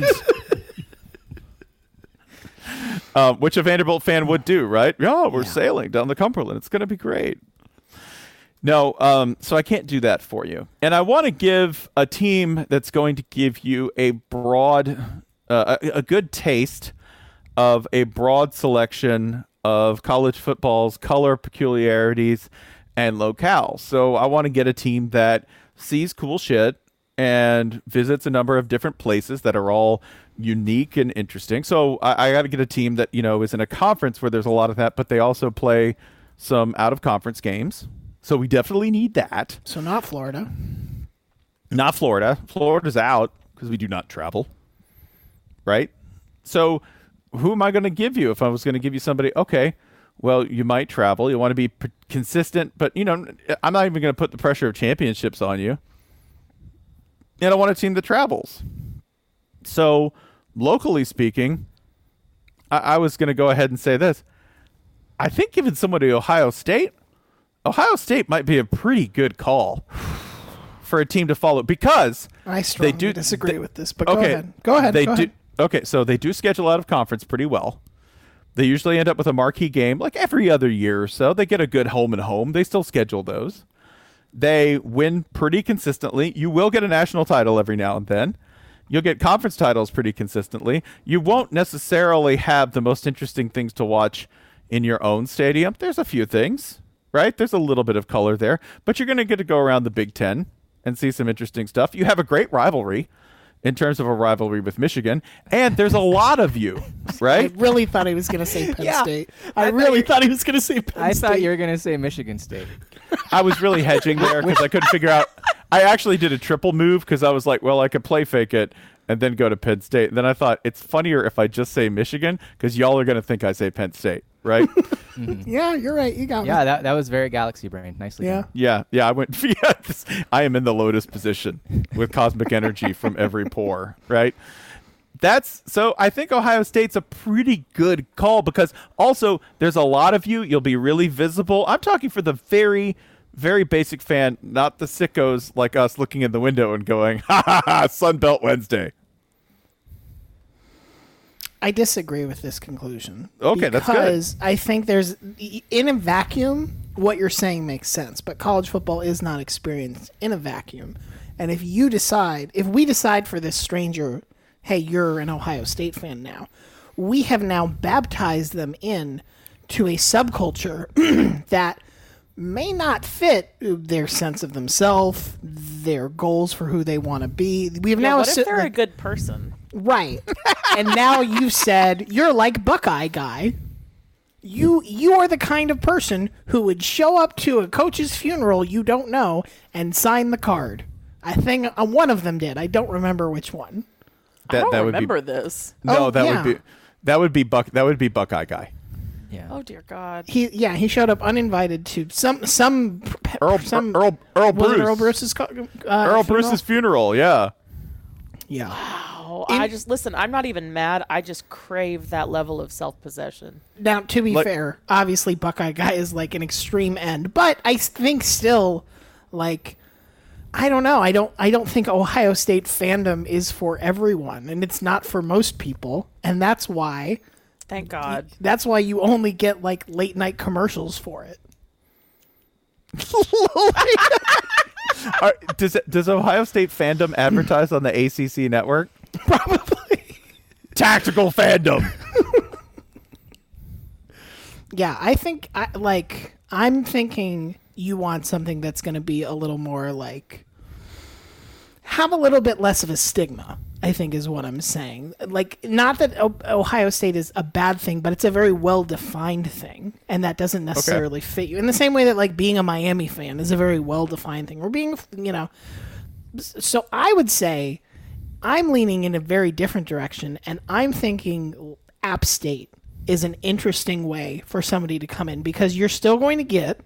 Which a Vanderbilt fan would do, right? Yeah, we're sailing down the Cumberland. It's going to be great. No, so I can't do that for you. And I want to give a team that's going to give you a broad, a good taste of a broad selection of college football's color peculiarities and locales. So I want to get a team that sees cool shit and visits a number of different places that are all unique and interesting. So I got to get a team that, is in a conference where there's a lot of that, but they also play some out-of-conference games. So we definitely need that. So not Florida. Not Florida. Florida's out because we do not travel. Right? So who am I going to give you if I was going to give you somebody? Okay, well, you might travel. You want to be consistent, but, I'm not even going to put the pressure of championships on you. And I want a team that travels. So locally speaking, I was going to go ahead and say this. I think giving somebody Ohio State might be a pretty good call for a team to follow because I strongly disagree with this, but go ahead. Okay, so they do schedule out of conference pretty well. They usually end up with a marquee game like every other year or so. They get a good home and home. They still schedule those. They win pretty consistently. You will get a national title every now and then. You'll get conference titles pretty consistently. You won't necessarily have the most interesting things to watch in your own stadium. There's a few things, right? There's a little bit of color there, but you're going to get to go around the Big Ten and see some interesting stuff. You have a great rivalry in terms of a rivalry with Michigan, and there's a lot of you, right? I really thought he was going to say Penn Yeah. State. I really thought he was going to say Penn I State. thought you were going to say Michigan State. I was really hedging there because I couldn't figure out. I actually did a triple move because I was like, well, I could play fake it and then go to Penn State. And then I thought it's funnier if I just say Michigan because y'all are going to think I say Penn State, right? Yeah, you're right. You got me. Yeah, that was very Galaxy Brain. Nicely Yeah. done. Yeah. I went. Yeah, I am in the lotus position with cosmic energy from every pore, right? So I think Ohio State's a pretty good call because also there's a lot of you. You'll be really visible. I'm talking for the very, very basic fan, not the sickos like us looking in the window and going, ha ha ha, Sunbelt Wednesday. I disagree with this conclusion. Okay, that's good. Because I think there's, in a vacuum, what you're saying makes sense, but college football is not experienced in a vacuum. And if we decide for this stranger, hey, you're an Ohio State fan now, we have now baptized them in to a subculture that may not fit their sense of themselves, their goals for who they want to be. We have now what if they're a good person? Right. And now you said you're like Buckeye guy. You are the kind of person who would show up to a coach's funeral you don't know and sign the card. I think one of them did. I don't remember which one. I don't would remember be this. no. Oh, that yeah. would be Buckeye guy. Yeah. Oh dear God. He showed up uninvited to some Earl was it Bruce. Earl Bruce's Earl Bruce's funeral. Yeah. Yeah. Oh, I just listen. I'm not even mad. I just crave that level of self-possession. Now, to be fair, obviously Buckeye guy is like an extreme end, but I think still, like, I don't know. I don't think Ohio State fandom is for everyone, and it's not for most people, and that's why. Thank God. That's why you only get like late night commercials for it. Does Ohio State fandom advertise on the ACC network? Probably. Tactical fandom. Yeah, I'm thinking you want something that's going to be a little more like have a little bit less of a stigma, I think is what I'm saying. Like, not that Ohio State is a bad thing, but it's a very well-defined thing, and that doesn't necessarily fit you. In the same way that, like, being a Miami fan is a very well-defined thing. Or being, So I would say I'm leaning in a very different direction, and I'm thinking App State is an interesting way for somebody to come in, because you're still going to get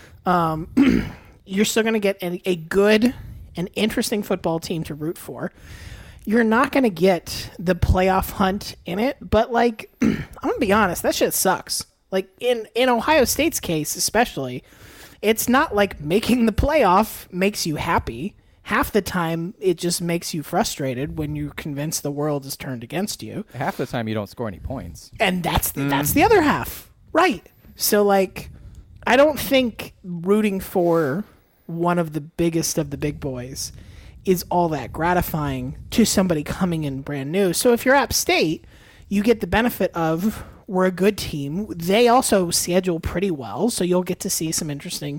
a good and interesting football team to root for. You're not going to get the playoff hunt in it, but, like, I'm going to be honest, that shit sucks. Like, in Ohio State's case especially, it's not like making the playoff makes you happy. Half the time, it just makes you frustrated when you're convinced the world is turned against you. Half the time you don't score any points. And that's the other half. Right. So, like, I don't think rooting for one of the biggest of the big boys is all that gratifying to somebody coming in brand new. So if you're App State, you get the benefit of, we're a good team. They also schedule pretty well, so you'll get to see some interesting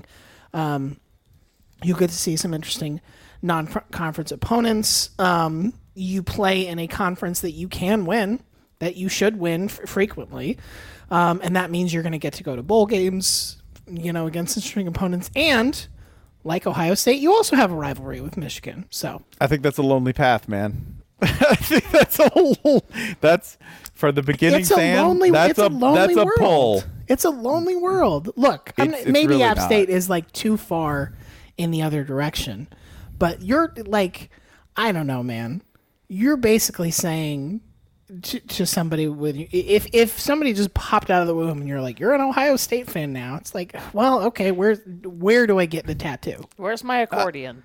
non-conference opponents. You play in a conference that you can win, that you should win frequently, and that means you're going to get to go to bowl games, against interesting opponents. And like Ohio State, you also have a rivalry with Michigan. So I think that's a lonely path, man. I think that's for the beginning it's a fan. lonely, That's it's a lonely that's a world. pull. It's a lonely world. Look, It's maybe really App not. State is like too far in the other direction, but you're like, I don't know, man. You're basically saying to somebody with you, if somebody just popped out of the womb and you're like, you're an Ohio State fan now, it's like, well, okay, where do I get the tattoo? Where's my accordion?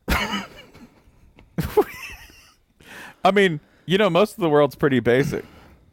I mean, most of the world's pretty basic.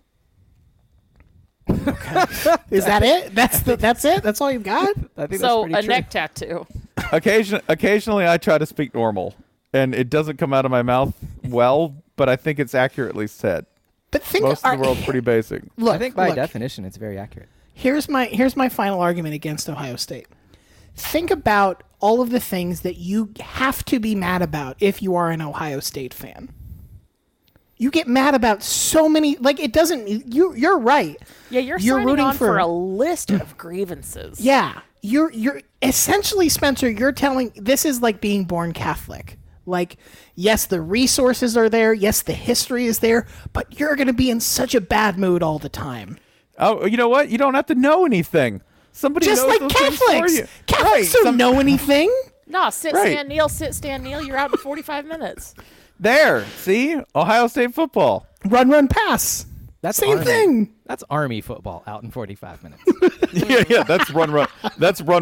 Is that it? That's it? That's all you've got? I think So that's a pretty true. neck tattoo. Occasionally, I try to speak normal, and it doesn't come out of my mouth well, but I think it's accurately said. But Most of the world's pretty basic. Look, I think by look, definition it's very accurate. Here's my final argument against Ohio State. Think about all of the things that you have to be mad about if you are an Ohio State fan. You get mad about so many, like, it doesn't. You're right. Yeah, you're signing rooting on for a list of grievances. Yeah, you're essentially, Spencer. You're telling, this is like being born Catholic. Like, yes, the resources are there. Yes, the history is there. But you're going to be in such a bad mood all the time. Oh, you know what? You don't have to know anything. Somebody Just knows like those things for Catholics. you. Catholics Right, don't know anything. No, sit, Right. stand, kneel, sit, stand, kneel. You're out in 45 minutes. There, see? Ohio State football. Run, pass. That's Same Army. thing. That's Army football out in 45 minutes. Yeah, that's run. That's run.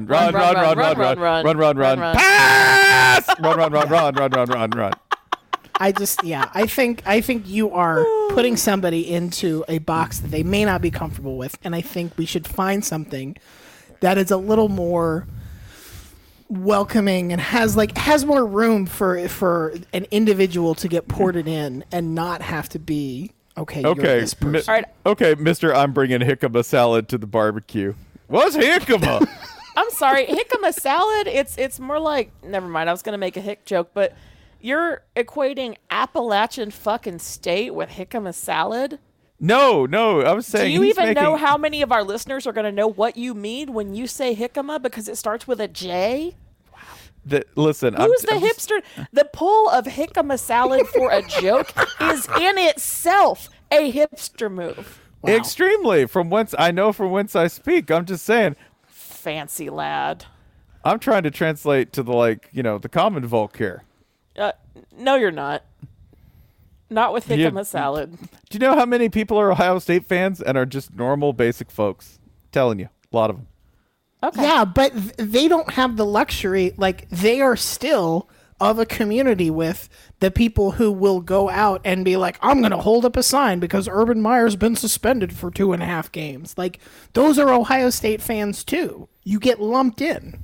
Pass! Run. I think you are putting somebody into a box that they may not be comfortable with, and I think we should find something that is a little more welcoming and has more room for an individual to get ported in and not have to be you're this person. All right. Okay, Mister, I'm bringing jicama salad to the barbecue. What's jicama? I'm sorry, jicama salad. It's more like, never mind. I was gonna make a hick joke, but you're equating Appalachian fucking state with jicama salad. No, I was saying. Do you he's even know making- how many of our listeners are gonna know what you mean when you say jicama because it starts with a J? Listen, Who's the hipster? The pull of jicama salad for a joke is in itself a hipster move. Wow. Extremely. From whence I speak. I'm just saying. Fancy lad. I'm trying to translate to the common folk here. No, you're not. Not with jicama salad. Do you know how many people are Ohio State fans and are just normal, basic folks? Telling you, a lot of them. Okay. Yeah, but they don't have the luxury. Like, they are still of a community with the people who will go out and be like, I'm going to hold up a sign because Urban Meyer's been suspended for 2.5 games. Like, those are Ohio State fans, too. You get lumped in.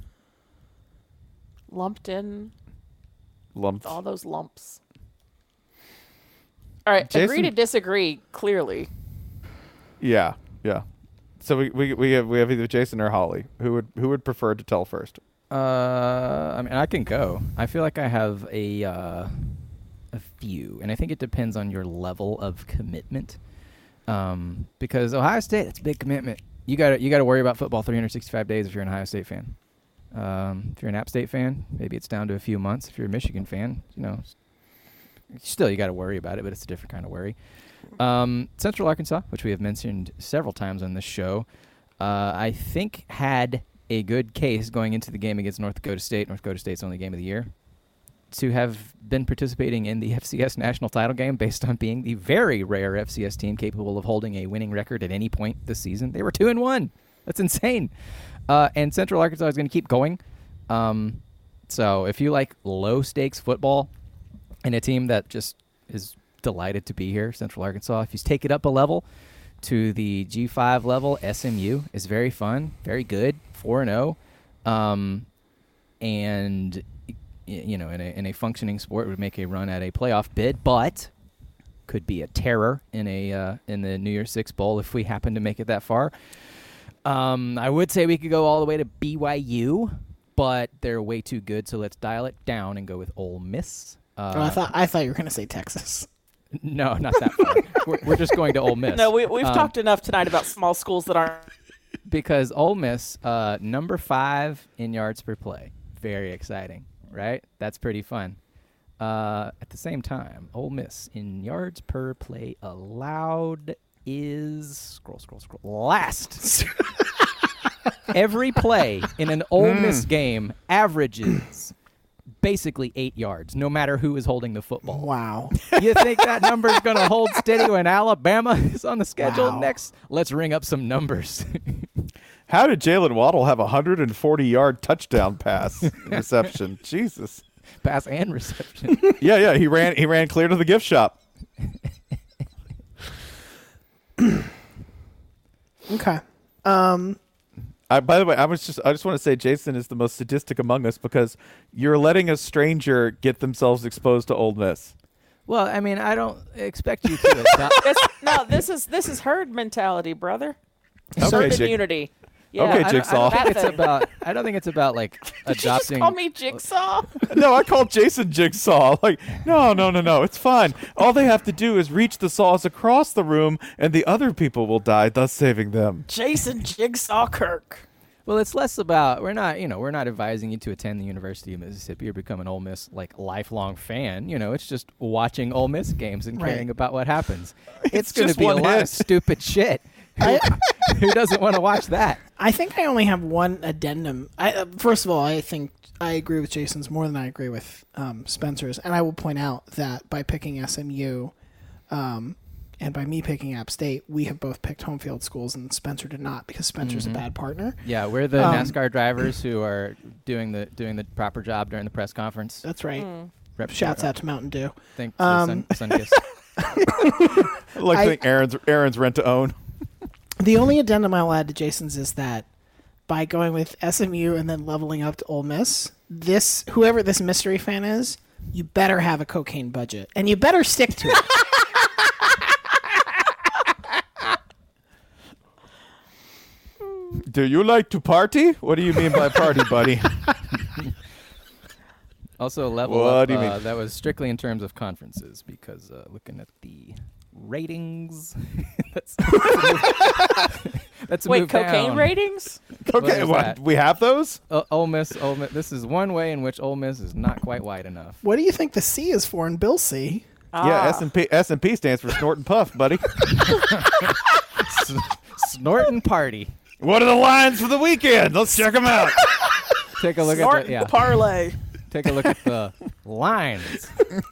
Lumped in. Lumped. All those lumps. All right. Jason? Agree to disagree, clearly. Yeah. So we have either Jason or Holly. Who would prefer to tell first? I mean, I can go. I feel like I have a few, and I think it depends on your level of commitment. Because Ohio State, it's a big commitment. You got to worry about football 365 days if you're an Ohio State fan. If you're an App State fan, maybe it's down to a few months. If you're a Michigan fan, still you got to worry about it, but it's a different kind of worry. Central Arkansas, which we have mentioned several times on this show, I think had a good case going into the game against North Dakota State. North Dakota State's only game of the year, to have been participating in the FCS national title game based on being the very rare FCS team capable of holding a winning record at any point this season. They were 2-1. That's insane. And Central Arkansas is going to keep going. So if you like low-stakes football and a team that just is delighted to be here, Central Arkansas, if you take it up a level to the G5 level, SMU is very fun, very good, 4-0. And in a functioning sport would make a run at a playoff bid, but could be a terror in the New Year's Six Bowl if we happen to make it that far. I would say we could go all the way to BYU, but they're way too good, so let's dial it down and go with Ole Miss. I thought you were going to say Texas. No, not that far. we're just going to Ole Miss. No, we've talked enough tonight about small schools that aren't. Because Ole Miss, number 5 in yards per play. Very exciting, right? That's pretty fun. At the same time, Ole Miss in yards per play allowed is scroll last. Every play in an Ole Miss game averages basically 8 yards, no matter who is holding the football. Wow. You think that number is going to hold steady when Alabama is on the schedule Wow. next? Let's ring up some numbers. How did Jalen Waddle have a 140-yard touchdown pass reception? Jesus. Pass and reception. Yeah. He ran clear to the gift shop. Okay. By the way, I just want to say Jason is the most sadistic among us because you're letting a stranger get themselves exposed to Ole Miss. Well, I mean, I don't expect you to adopt. This is herd mentality, brother. Okay, Herd Jig- immunity. Yeah. Okay, I don't Jigsaw. think That it's thing. about. I don't think it's about like Did you just adopting. call me Jigsaw? No, I called Jason Jigsaw. Like, no, it's fine. All they have to do is reach the saws across the room, and the other people will die, thus saving them. Jason Jigsaw Kirk. Well, it's less about we're not advising you to attend the University of Mississippi or become an Ole Miss like lifelong fan. It's just watching Ole Miss games and Right. caring about what happens. It's It's going to just be a one lot hit. of stupid shit. Who doesn't want to watch that? I think I only have one addendum. First of all, I think I agree with Jason's more than I agree with Spencer's. And I will point out that by picking SMU and by me picking App State, we have both picked home field schools, and Spencer did not because Spencer's a bad partner. Yeah, we're the NASCAR drivers who are doing the proper job during the press conference. That's right. Shouts out to Mountain Dew. Thanks to Sunkiss. Like Aaron's rent to own. The only addendum I'll add to Jason's is that by going with SMU and then leveling up to Ole Miss, whoever this mystery fan is, you better have a cocaine budget and you better stick to it. Do you like to party? What do you mean by party, buddy? Also, level What up. do you mean? That was strictly in terms of conferences because looking at the ratings, that's a Wait, move cocaine down. ratings? Okay, is what? that? We have those? Ole Miss. This is one way in which Ole Miss is not quite wide enough. What do you think the C is for in Bill C? Yeah, S&P stands for snort and puff, buddy. Snort and party. What are the lines for the weekend? Let's check them out. Take a look Snort at the parlay. Take a look at the lines.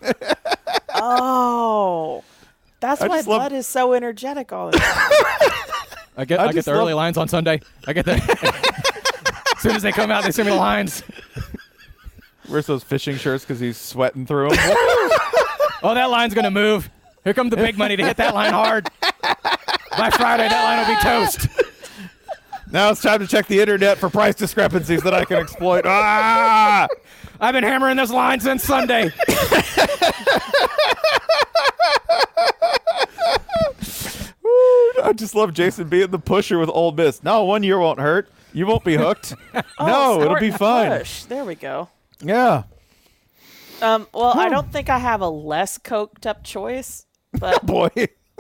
Oh. That's I why just love- blood is so energetic all the time. I get just the early love- lines on Sunday. I get the as soon as they come out, they send me the lines. Wears those fishing shirts because he's sweating through them. Oh, that line's gonna move. Here comes the big money to hit that line hard. By Friday, that line will be toast. Now it's time to check the internet for price discrepancies that I can exploit. Ah! I've been hammering this line since Sunday. I just love Jason being the pusher with Ole Miss. No, 1 year won't hurt. You won't be hooked. No, it'll Snort be and fine. push. There we go. Yeah. Well, I don't think I have a less coked up choice, but Boy.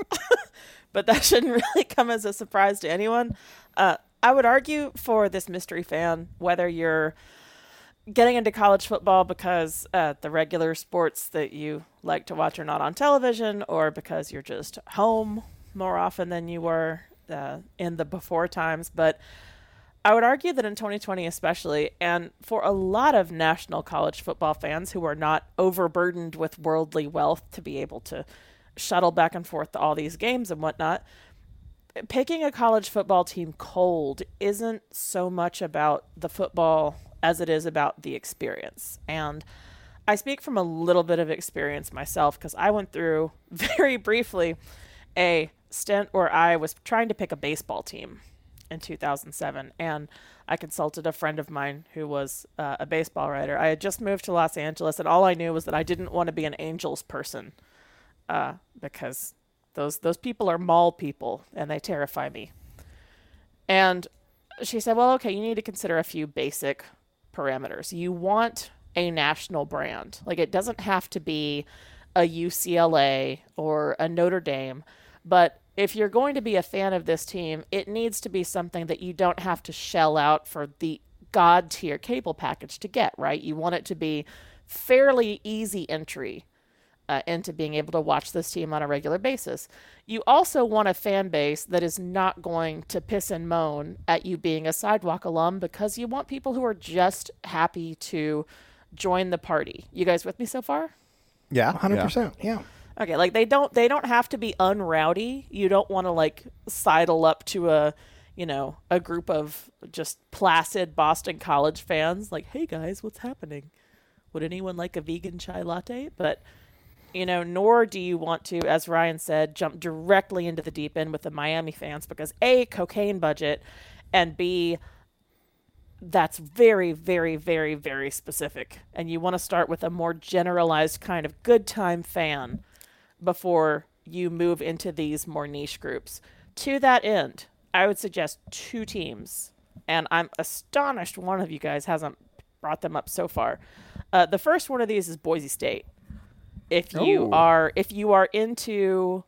but that shouldn't really come as a surprise to anyone. I would argue for this mystery fan, whether you're getting into college football because the regular sports that you like to watch are not on television, or because you're just home more often than you were in the before times. But I would argue that in 2020 especially, and for a lot of national college football fans who are not overburdened with worldly wealth to be able to shuttle back and forth to all these games and whatnot, picking a college football team cold isn't so much about the football as it is about the experience. And I speak from a little bit of experience myself because I went through very briefly a stint where I was trying to pick a baseball team in 2007, and I consulted a friend of mine who was a baseball writer. I had just moved to Los Angeles, and all I knew was that I didn't want to be an Angels person because those people are mall people, and they terrify me. And she said, well, okay, you need to consider a few basic parameters. You want a national brand. Like, it doesn't have to be a UCLA or a Notre Dame, but if you're going to be a fan of this team, it needs to be something that you don't have to shell out for the God tier cable package to get, right? You want it to be fairly easy entry into being able to watch this team on a regular basis. You also want a fan base that is not going to piss and moan at you being a sidewalk alum, because you want people who are just happy to join the party. You guys with me so far? Yeah. 100%. Yeah. Okay, like they don't have to be unrowdy. You don't want to like sidle up to a group of just placid Boston College fans like, "Hey guys, what's happening? Would anyone like a vegan chai latte?" But nor do you want to, as Ryan said, jump directly into the deep end with the Miami fans, because A, cocaine budget, and B, that's very, very, very, very specific. And you want to start with a more generalized kind of good time fan before you move into these more niche groups. To that end, I would suggest two teams, and I'm astonished one of you guys hasn't brought them up so far. The first one of these is Boise State. If you are into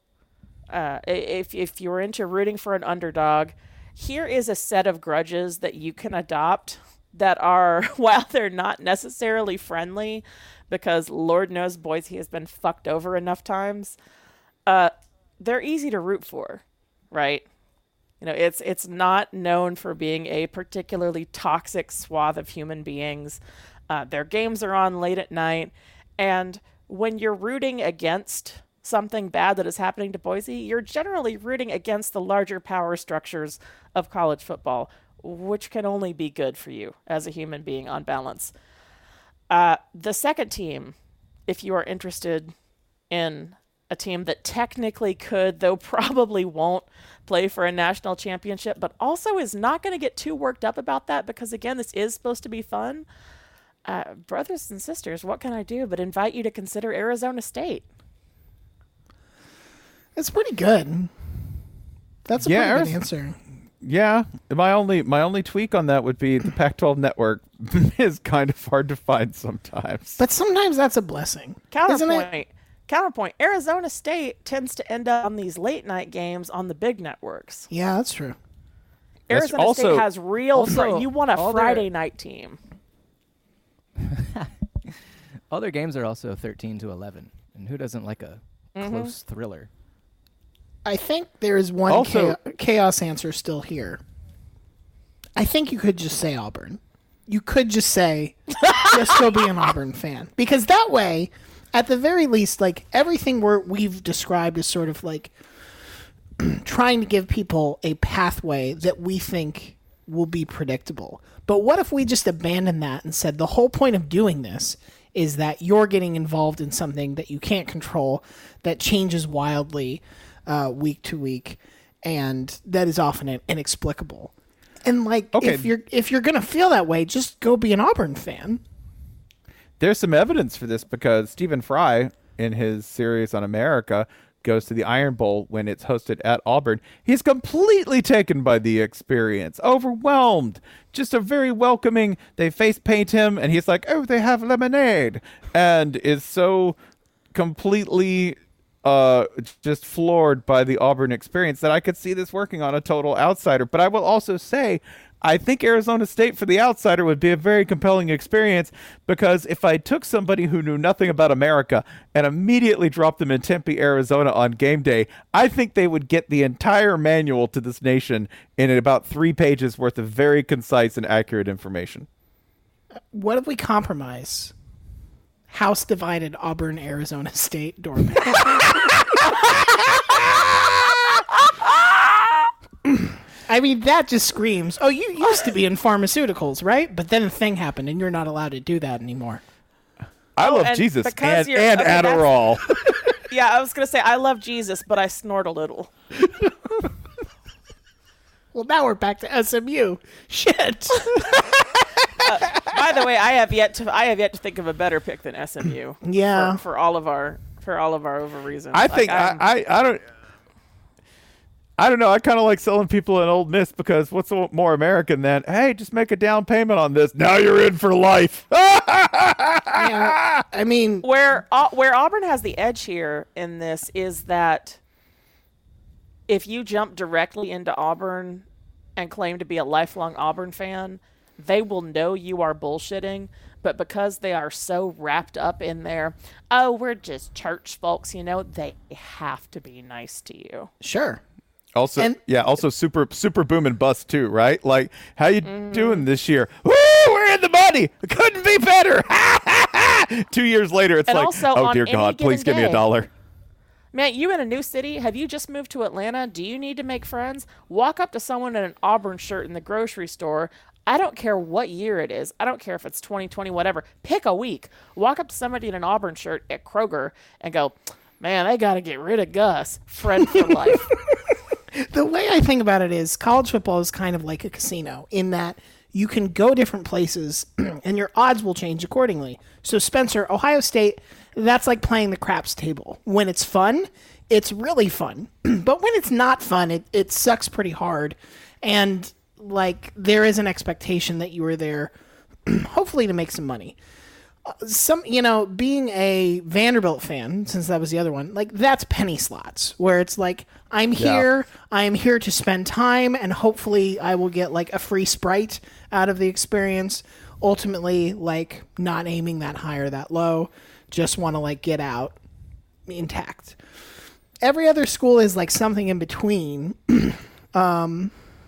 if you're into rooting for an underdog, here is a set of grudges that you can adopt that are, while they're not necessarily friendly, because Lord knows Boise has been fucked over enough times, they're easy to root for, right? It's not known for being a particularly toxic swath of human beings. Their games are on late at night, and when you're rooting against something bad that is happening to Boise, you're generally rooting against the larger power structures of college football, which can only be good for you as a human being on balance. The second team if you are interested in a team that technically could, though probably won't, play for a national championship, but also is not going to get too worked up about that because, again, this is supposed to be fun. Brothers and sisters, what can I do but invite you to consider Arizona State? It's pretty good. That's a pretty good answer. Yeah, my only tweak on that would be the Pac-12 network is kind of hard to find sometimes. But sometimes that's a blessing. Isn't it? Counterpoint. Arizona State tends to end up on these late night games on the big networks. Yeah, that's true. Arizona State has real. You want a all Friday night team. All their games are also 13-11, and who doesn't like a close thriller? I think there is one Also- chaos answer still here. I think you could just say Auburn. You could just say, just go be an Auburn fan. Because that way, at the very least, like everything we've described is sort of like trying to give people a pathway that we think will be predictable. But what if we just abandoned that and said the whole point of doing this is that you're getting involved in something that you can't control, that changes wildly week to week, and that is often inexplicable. And like, Okay. if you're gonna feel that way, just go be an Auburn fan. There's some evidence for this because Stephen Fry, in his series on America, goes to the Iron Bowl when it's hosted at Auburn. He's completely taken by the experience, overwhelmed, just a very welcoming. They face paint him, and he's like, "Oh, they have lemonade," and is so completely just floored by the Auburn experience that I could see this working on a total outsider. But I will also say, I think Arizona State for the outsider would be a very compelling experience, because if I took somebody who knew nothing about America and immediately dropped them in Tempe, Arizona on game day, I think they would get the entire manual to this nation in about 3 pages worth of very concise and accurate information. What if we compromise? House divided Auburn, Arizona State doorman. I mean, that just screams, oh, you used to be in pharmaceuticals, right? But then a thing happened, and you're not allowed to do that anymore. I love and Jesus because and you're- okay, that's- Adderall. Yeah, I was going to say, I love Jesus, but I snort a little. Well, now we're back to SMU. Shit. By the way, I have yet to think of a better pick than SMU. Yeah. For all of our over reasons. I think I don't know. I kind of like selling people an Old Miss, because what's more American than, hey, just make a down payment on this. Now you're in for life. Yeah, I mean, where Auburn has the edge here in this is that if you jump directly into Auburn and claim to be a lifelong Auburn fan, they will know you are bullshitting. But because they are so wrapped up in their, oh, we're just church folks, they have to be nice to you. sure. Also, And- also super boom and bust too, right? Like, how you doing this year? Woo, we're in the money. Couldn't be better. 2 years later, it's And like, also, oh on dear any God, please give given me day- $1. Man, you in a new city? Have you just moved to Atlanta? Do you need to make friends? Walk up to someone in an Auburn shirt in the grocery store. I don't care what year it is. I don't care if it's 2020, whatever. Pick a week. Walk up to somebody in an Auburn shirt at Kroger and go, man, they got to get rid of Gus. Friend for life. The way I think about it is college football is kind of like a casino in that you can go different places and your odds will change accordingly. So Spencer, Ohio State, that's like playing the craps table. When it's fun, it's really fun. But when it's not fun, it sucks pretty hard. And like there is an expectation that you are there hopefully to make some money. Being a Vanderbilt fan, since that was the other one, like that's penny slots where it's like, I am here to spend time, and hopefully I will get like a free Sprite out of the experience. Ultimately, like not aiming that high or that low, just want to like get out intact. Every other school is like something in between. But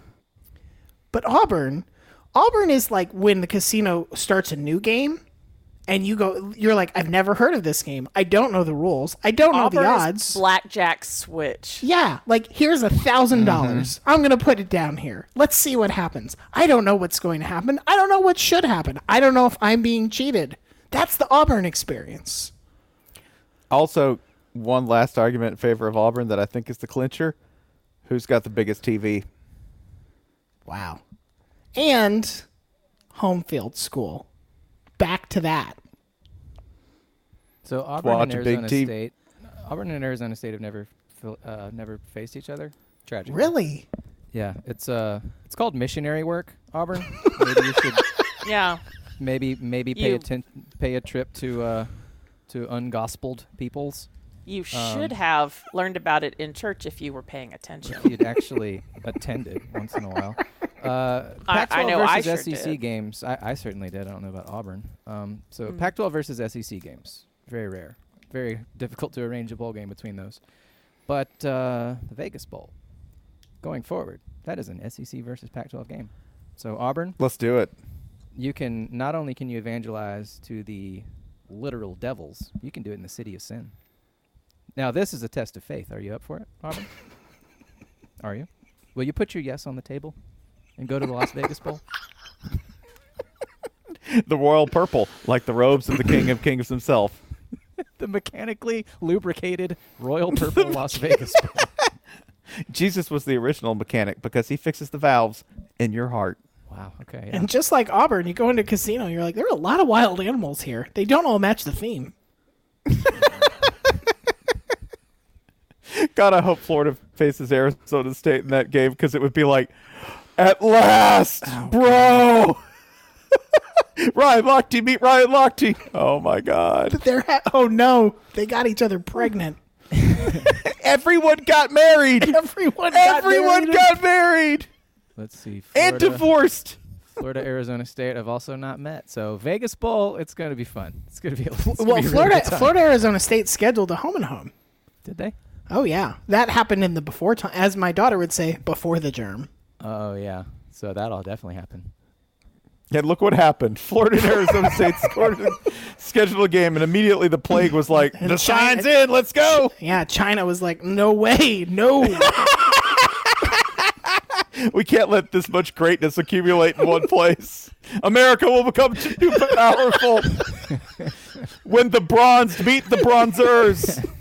Auburn is like when the casino starts a new game. And you're like, I've never heard of this game. I don't know the rules. I don't know the Auburn is odds. blackjack switch. Yeah, like here's $1,000. I'm gonna put it down here. Let's see what happens. I don't know what's going to happen. I don't know what should happen. I don't know if I'm being cheated. That's the Auburn experience. Also, one last argument in favor of Auburn that I think is the clincher. Who's got the biggest TV? Wow. And home field school. Back to that. So Auburn Watch and a big Arizona team. State. Auburn and Arizona State have never faced each other. Tragic. Really? Yeah, it's called missionary work, Auburn. Maybe you should Yeah. maybe You- pay a trip to ungospeled peoples. You should have learned about it in church if you were paying attention. If you'd actually attended once in a while. I Pac-12 know I versus sure SEC did. games. I certainly did. I don't know about Auburn. So Pac-12 versus SEC games. Very rare. Very difficult to arrange a bowl game between those. But the Vegas Bowl, going forward, that is an SEC versus Pac-12 game. So Auburn, Let's do it. you can not only can you evangelize to the literal devils, you can do it in the city of sin. Now this is a test of faith. Are you up for it, Auburn? Are you? Will you put your yes on the table and go to the Las Vegas Bowl? The royal purple, like the robes of the King of Kings himself. The mechanically lubricated royal purple Las Vegas Bowl. Jesus was the original mechanic because he fixes the valves in your heart. Wow. Okay. Yeah. And just like Auburn, you go into a casino, you're like, there are a lot of wild animals here. They don't all match the theme. God, I hope Florida faces Arizona State in that game because it would be like, at last, bro. Ryan Lochte meet Ryan Lochte. Oh my God. Oh no, they got each other pregnant. Everyone got married. Everyone got married Let's see. and divorced. Florida, Arizona State have also not met. So Vegas Bowl, it's going to be fun. It's going to be. Well, Florida, Arizona State scheduled a home and home. Did they? Oh yeah, that happened in the before time, as my daughter would say, before the germ. Oh yeah. So that'll definitely happen. And look what happened. Florida and Arizona State scheduled a game, and immediately the plague was like, the sign's in, let's go. Yeah, China was like, no way, no. We can't let this much greatness accumulate in one place. America will become too powerful when the bronzed beat the bronzers.